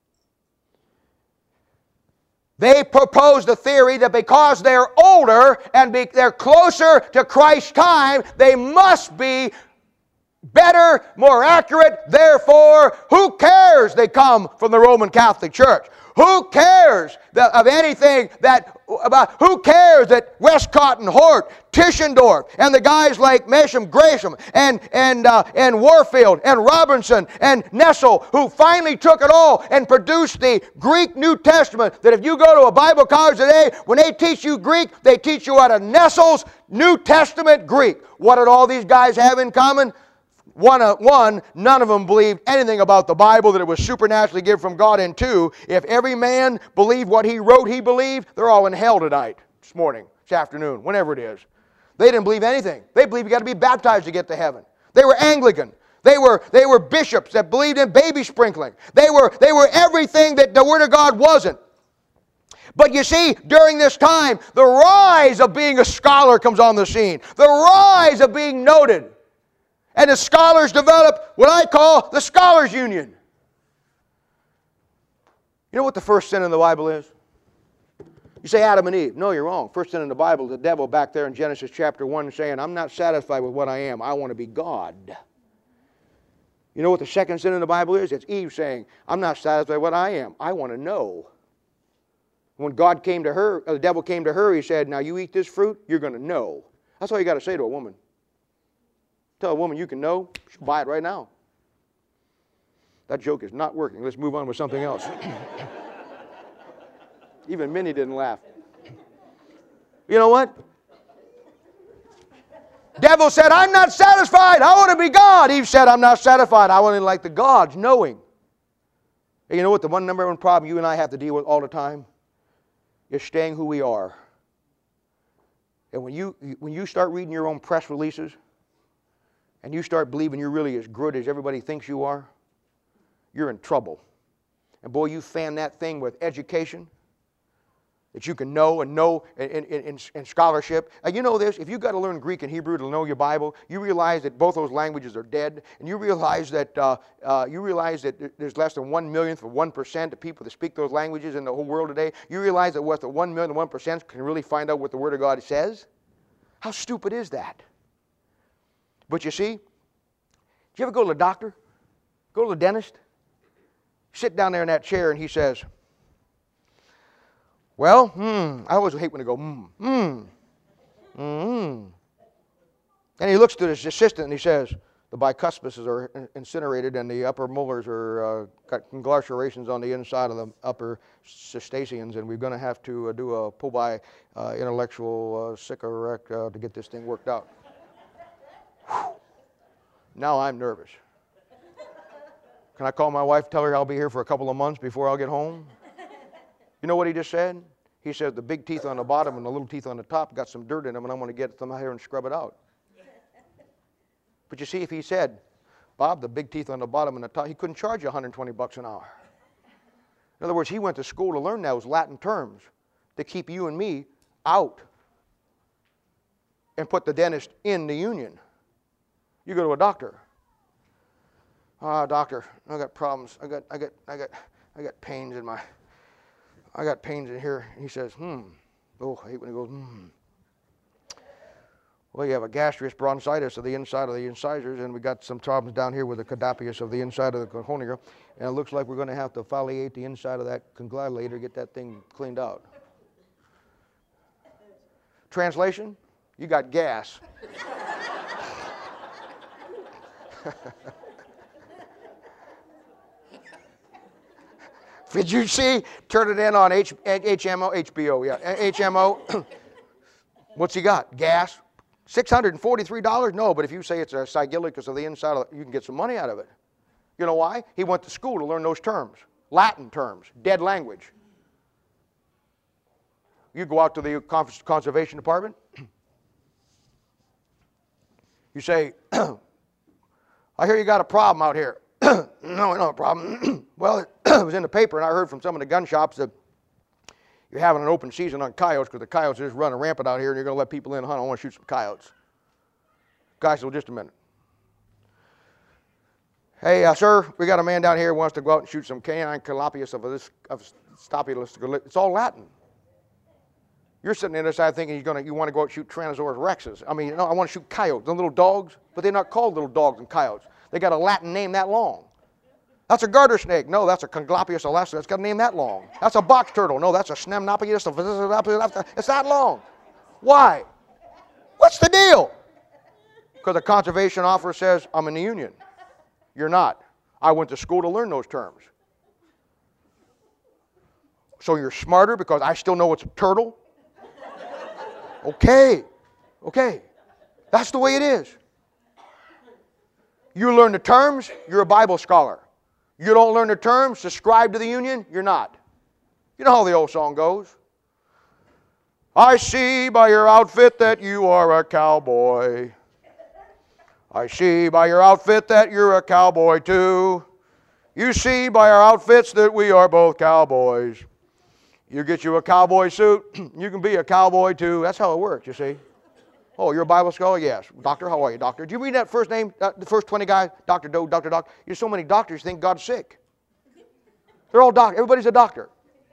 They proposed the theory that because they're older and be, they're closer to Christ's time, they must be better, more accurate. Therefore, who cares they come from the Roman Catholic Church? Who cares that, of anything that, about, who cares that Westcott and Hort, Tischendorf, and the guys like Mesham, Gresham, and, and, uh, and Warfield, and Robinson, and Nessel, who finally took it all and produced the Greek New Testament, that if you go to a Bible college today, when they teach you Greek, they teach you out of Nessel's New Testament Greek. What did all these guys have in common? One, uh, one, none of them believed anything about the Bible, that it was supernaturally given from God. And two, if every man believed what he wrote he believed, they're all in hell tonight, this morning, this afternoon, whenever it is. They didn't believe anything. They believed you got to be baptized to get to heaven. They were Anglican. They were, they were bishops that believed in baby sprinkling. They were, they were everything that the Word of God wasn't. But you see, during this time, the rise of being a scholar comes on the scene. The rise of being noted. And the scholars develop what I call the Scholars Union. You know what the first sin in the Bible is? You say Adam and Eve. No, you're wrong. First sin in the Bible is the devil back there in Genesis chapter one saying, I'm not satisfied with what I am. I want to be God. You know what the second sin in the Bible is? It's Eve saying, I'm not satisfied with what I am. I want to know. When God came to her, the devil came to her, he said, now you eat this fruit, you're going to know. That's all you got to say to a woman. Tell a woman you can know, she'll buy it right now. That joke is not working. Let's move on with something else. Even Minnie didn't laugh. You know what? Devil said, I'm not satisfied. I want to be God. Eve said, I'm not satisfied. I want to be like the gods, knowing. And you know what the one number one problem you and I have to deal with all the time? Is staying who we are. And when you, when you start reading your own press releases, and you start believing you're really as good as everybody thinks you are, you're in trouble. And boy, you fan that thing with education, that you can know and know in, in, in, in scholarship. And you know this, if you've got to learn Greek and Hebrew to know your Bible, you realize that both those languages are dead, and you realize that, uh, uh, you realize that there's less than one millionth of one percent of people that speak those languages in the whole world today. You realize that less than one million of one percent can really find out what the Word of God says? How stupid is that? But you see, did you ever go to the doctor? Go to the dentist? Sit down there in that chair and he says, well, hmm, I always hate when they go, hmm, hmm, hmm. And he looks to his assistant and he says, the bicuspids are incinerated and the upper molars are uh, got conglomerations on the inside of the upper cetaceans, and we're going to have to uh, do a pull-by uh, intellectual uh, sick-a-wreck uh, to get this thing worked out. Now I'm nervous. Can I call my wife, tell her I'll be here for a couple of months before I'll get home? You know what he just said? He said the big teeth on the bottom and the little teeth on the top got some dirt in them, and I'm going to get them out here and scrub it out. But you see, if he said, Bob, the big teeth on the bottom and the top, he couldn't charge you one hundred twenty bucks an hour. In other words, he went to school to learn those Latin terms to keep you and me out and put the dentist in the union. You go to a doctor. Ah, oh, doctor, I got problems. I got, I got, I got, I got pains in my, I got pains in here. And he says, hmm. Oh, I hate when he goes, hmm. Well, you have a gastrous bronchitis of the inside of the incisors, and we got some problems down here with the cadapius of the inside of the cornea, and it looks like we're going to have to foliate the inside of that conglomerator, get that thing cleaned out. Translation? You got gas. Did you see? Turn it in on H M O, H B O, yeah, H M O. What's he got? Gas? six hundred forty-three dollars? No, but if you say it's a sigillicus of the inside, of the, you can get some money out of it. You know why? He went to school to learn those terms, Latin terms, dead language. You go out to the conservation department. You say, I hear you got a problem out here. No, I don't have a problem. Well, it was in the paper, and I heard from some of the gun shops that you're having an open season on coyotes because the coyotes are just running rampant out here, and you're going to let people in and hunt. I want to shoot some coyotes. Guy said, well, just a minute. Hey, uh, sir, we got a man down here who wants to go out and shoot some canine calopius of this of stopulus. It's all Latin. You're sitting there side thinking you're gonna, you want to go out and shoot Tyrannosaurus rexes. I mean, no, I want to shoot coyotes, the little dogs, but they're not called little dogs and coyotes. They got a Latin name that long. That's a garter snake. No, that's a Conglopius alaska. It's got a name that long. That's a box turtle. No, that's a Snemnopius. It's that long. Why? What's the deal? Because the conservation officer says, I'm in the union. You're not. I went to school to learn those terms. So you're smarter because I still know it's a turtle? Okay. Okay. That's the way it is. You learn the terms, you're a Bible scholar. You don't learn the terms, subscribe to the union, you're not. You know how the old song goes. I see by your outfit that you are a cowboy. I see by your outfit that you're a cowboy too. You see by our outfits that we are both cowboys. You get you a cowboy suit, you can be a cowboy too. That's how it works, you see. Oh, you're a Bible scholar? Yes. Doctor, how are you, doctor? Do you read that first name, uh, the first twenty guys? Doctor Doe, Doctor Doc. There's so many doctors think God's sick. They're all doctors. Everybody's a doctor.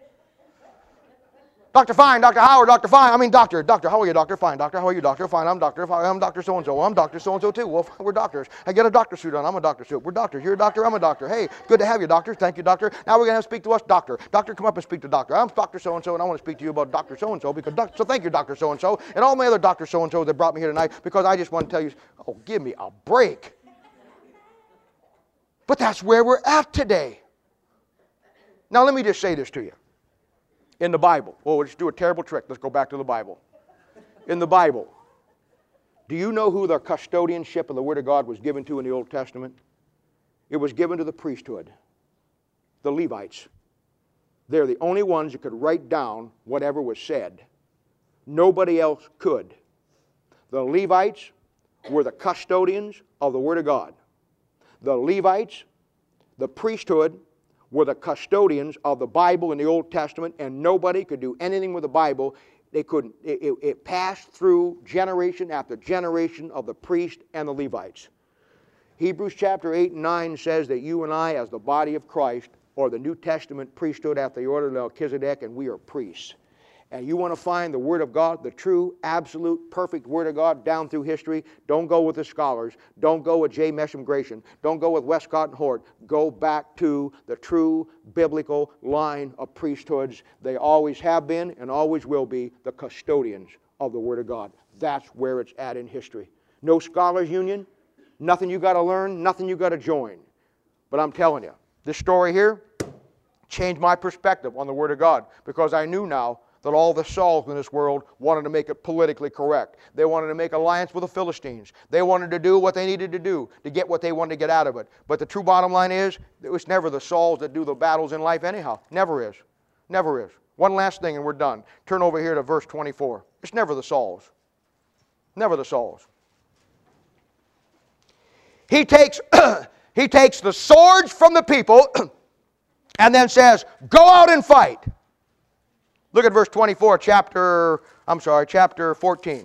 Doctor Fine, Doctor Howard, Doctor Fine. I mean, doctor, doctor. How are you, doctor? Fine, doctor. How are you, doctor? Fine. I'm doctor. Fine. I'm doctor so-and-so. I'm doctor so-and-so too. Well, fine, we're doctors. I get a doctor suit on. I'm a doctor suit. We're doctors. You're a doctor. I'm a doctor. Hey, good to have you, doctor. Thank you, doctor. Now we're going to have to speak to us, doctor. Doctor, come up and speak to doctor. I'm doctor so-and-so, and I want to speak to you about doctor so-and-so because doctor, so thank you, doctor so-and-so, and all my other doctor so-and-so that brought me here tonight because I just want to tell you, oh, give me a break. But that's where we're at today. Now, let me just say this to you. In the Bible. Oh, let's do a terrible trick. Let's go back to the Bible. In the Bible, do you know who the custodianship of the Word of God was given to in the Old Testament? It was given to the priesthood, the Levites. They're the only ones that could write down whatever was said. Nobody else could. The Levites were the custodians of the Word of God. The Levites, the priesthood, were the custodians of the Bible in the Old Testament, and nobody could do anything with the Bible. They couldn't. It, it, it passed through generation after generation of the priest and the Levites. Hebrews chapter eight and nine says that you and I, as the body of Christ, or the New Testament priesthood after the order of Melchizedek, and we are priests. And you want to find the Word of God, the true, absolute, perfect Word of God down through history, don't go with the scholars. Don't go with J. Mesham Gratian. Don't go with Westcott and Hort. Go back to the true biblical line of priesthoods. They always have been and always will be the custodians of the Word of God. That's where it's at in history. No scholars union, nothing you got to learn, nothing you got to join. But I'm telling you, this story here changed my perspective on the Word of God because I knew now that all the Sauls in this world wanted to make it politically correct. They wanted to make alliance with the Philistines. They wanted to do what they needed to do to get what they wanted to get out of it. But the true bottom line is, it's never the Sauls that do the battles in life anyhow. Never is. Never is. One last thing and we're done. Turn over here to verse twenty-four. It's never the Sauls. Never the Sauls. He takes, he takes the swords from the people and then says, go out and fight. Look at verse twenty-four, chapter, I'm sorry, chapter fourteen.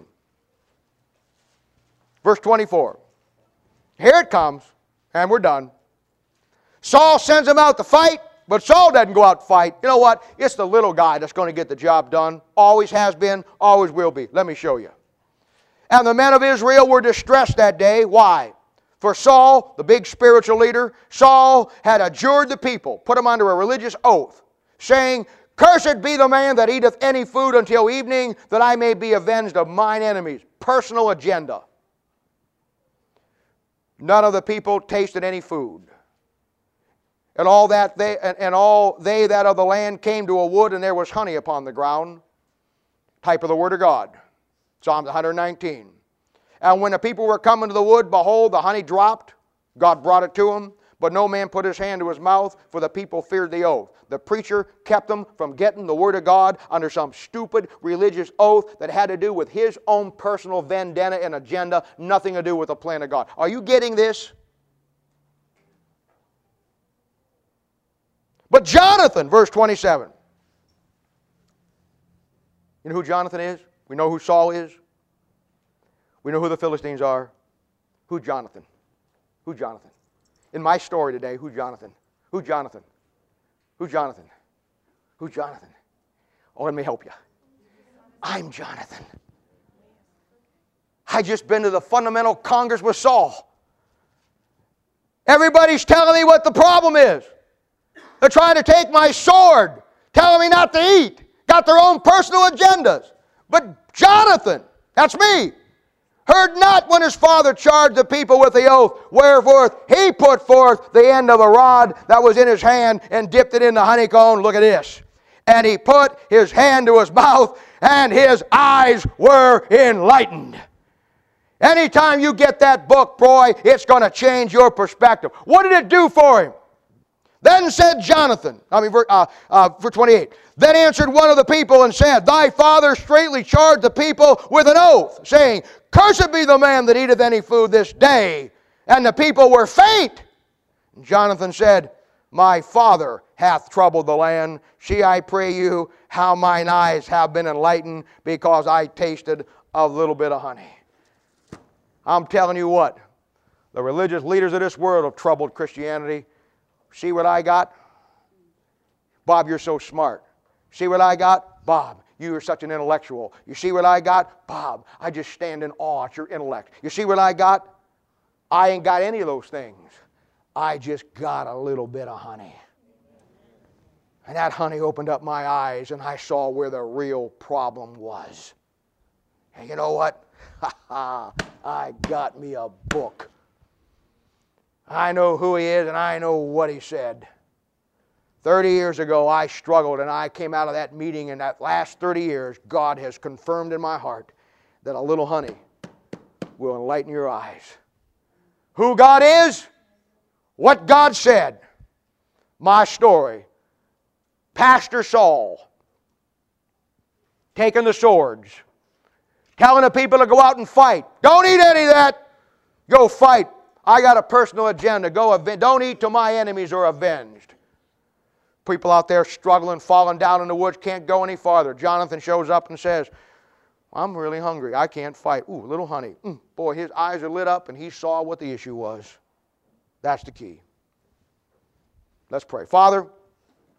Verse twenty-four. Here it comes, and we're done. Saul sends him out to fight, but Saul doesn't go out to fight. You know what? It's the little guy that's going to get the job done. Always has been, always will be. Let me show you. And the men of Israel were distressed that day. Why? For Saul, the big spiritual leader, Saul had adjured the people, put them under a religious oath, saying, cursed be the man that eateth any food until evening, that I may be avenged of mine enemies. Personal agenda. None of the people tasted any food. And all that they and, and all they that of the land came to a wood, and there was honey upon the ground. Type of the Word of God. Psalm one nineteen. And when the people were coming to the wood, behold, the honey dropped. God brought it to them. But no man put his hand to his mouth, for the people feared the oath. The preacher kept them from getting the Word of God under some stupid religious oath that had to do with his own personal vendetta and agenda, nothing to do with the plan of God. Are you getting this? But Jonathan, verse twenty-seven. You know who Jonathan is? We know who Saul is. We know who the Philistines are. Who's Jonathan? Who's Jonathan? In my story today, who's Jonathan? Who's Jonathan? Who's Jonathan? Who's Jonathan? Oh, let me help you. I'm Jonathan. I just been to the fundamental Congress with Saul. Everybody's telling me what the problem is. They're trying to take my sword, telling me not to eat. Got their own personal agendas. But Jonathan, that's me, heard not when his father charged the people with the oath, wherefore he put forth the end of a rod that was in his hand and dipped it in the honeycomb. Look at this. And he put his hand to his mouth, and his eyes were enlightened. Anytime you get that book, boy, it's going to change your perspective. What did it do for him? Then said Jonathan, I mean, uh, uh, for twenty-eight, then answered one of the people and said, thy father straitly charged the people with an oath, saying, cursed be the man that eateth any food this day. And the people were faint. And Jonathan said, my father hath troubled the land. See, I pray you, how mine eyes have been enlightened, because I tasted a little bit of honey. I'm telling you what, the religious leaders of this world have troubled Christianity. See what I got? Bob, you're so smart. See what I got? Bob, you are such an intellectual. You see what I got? Bob, I just stand in awe at your intellect. You see what I got? I ain't got any of those things. I just got a little bit of honey. And that honey opened up my eyes, and I saw where the real problem was. And you know what? Ha ha, I got me a book. I know who he is, and I know what he said. Thirty years ago, I struggled, and I came out of that meeting, and that last thirty years, God has confirmed in my heart that a little honey will enlighten your eyes. Who God is, what God said, my story. Pastor Saul, taking the swords, telling the people to go out and fight. Don't eat any of that. Go fight. I got a personal agenda. Go avenge. Don't eat till my enemies are avenged. People out there struggling, falling down in the woods, can't go any farther. Jonathan shows up and says, I'm really hungry. I can't fight. Ooh, little honey. Mm, boy, his eyes are lit up, and he saw what the issue was. That's the key. Let's pray. Father,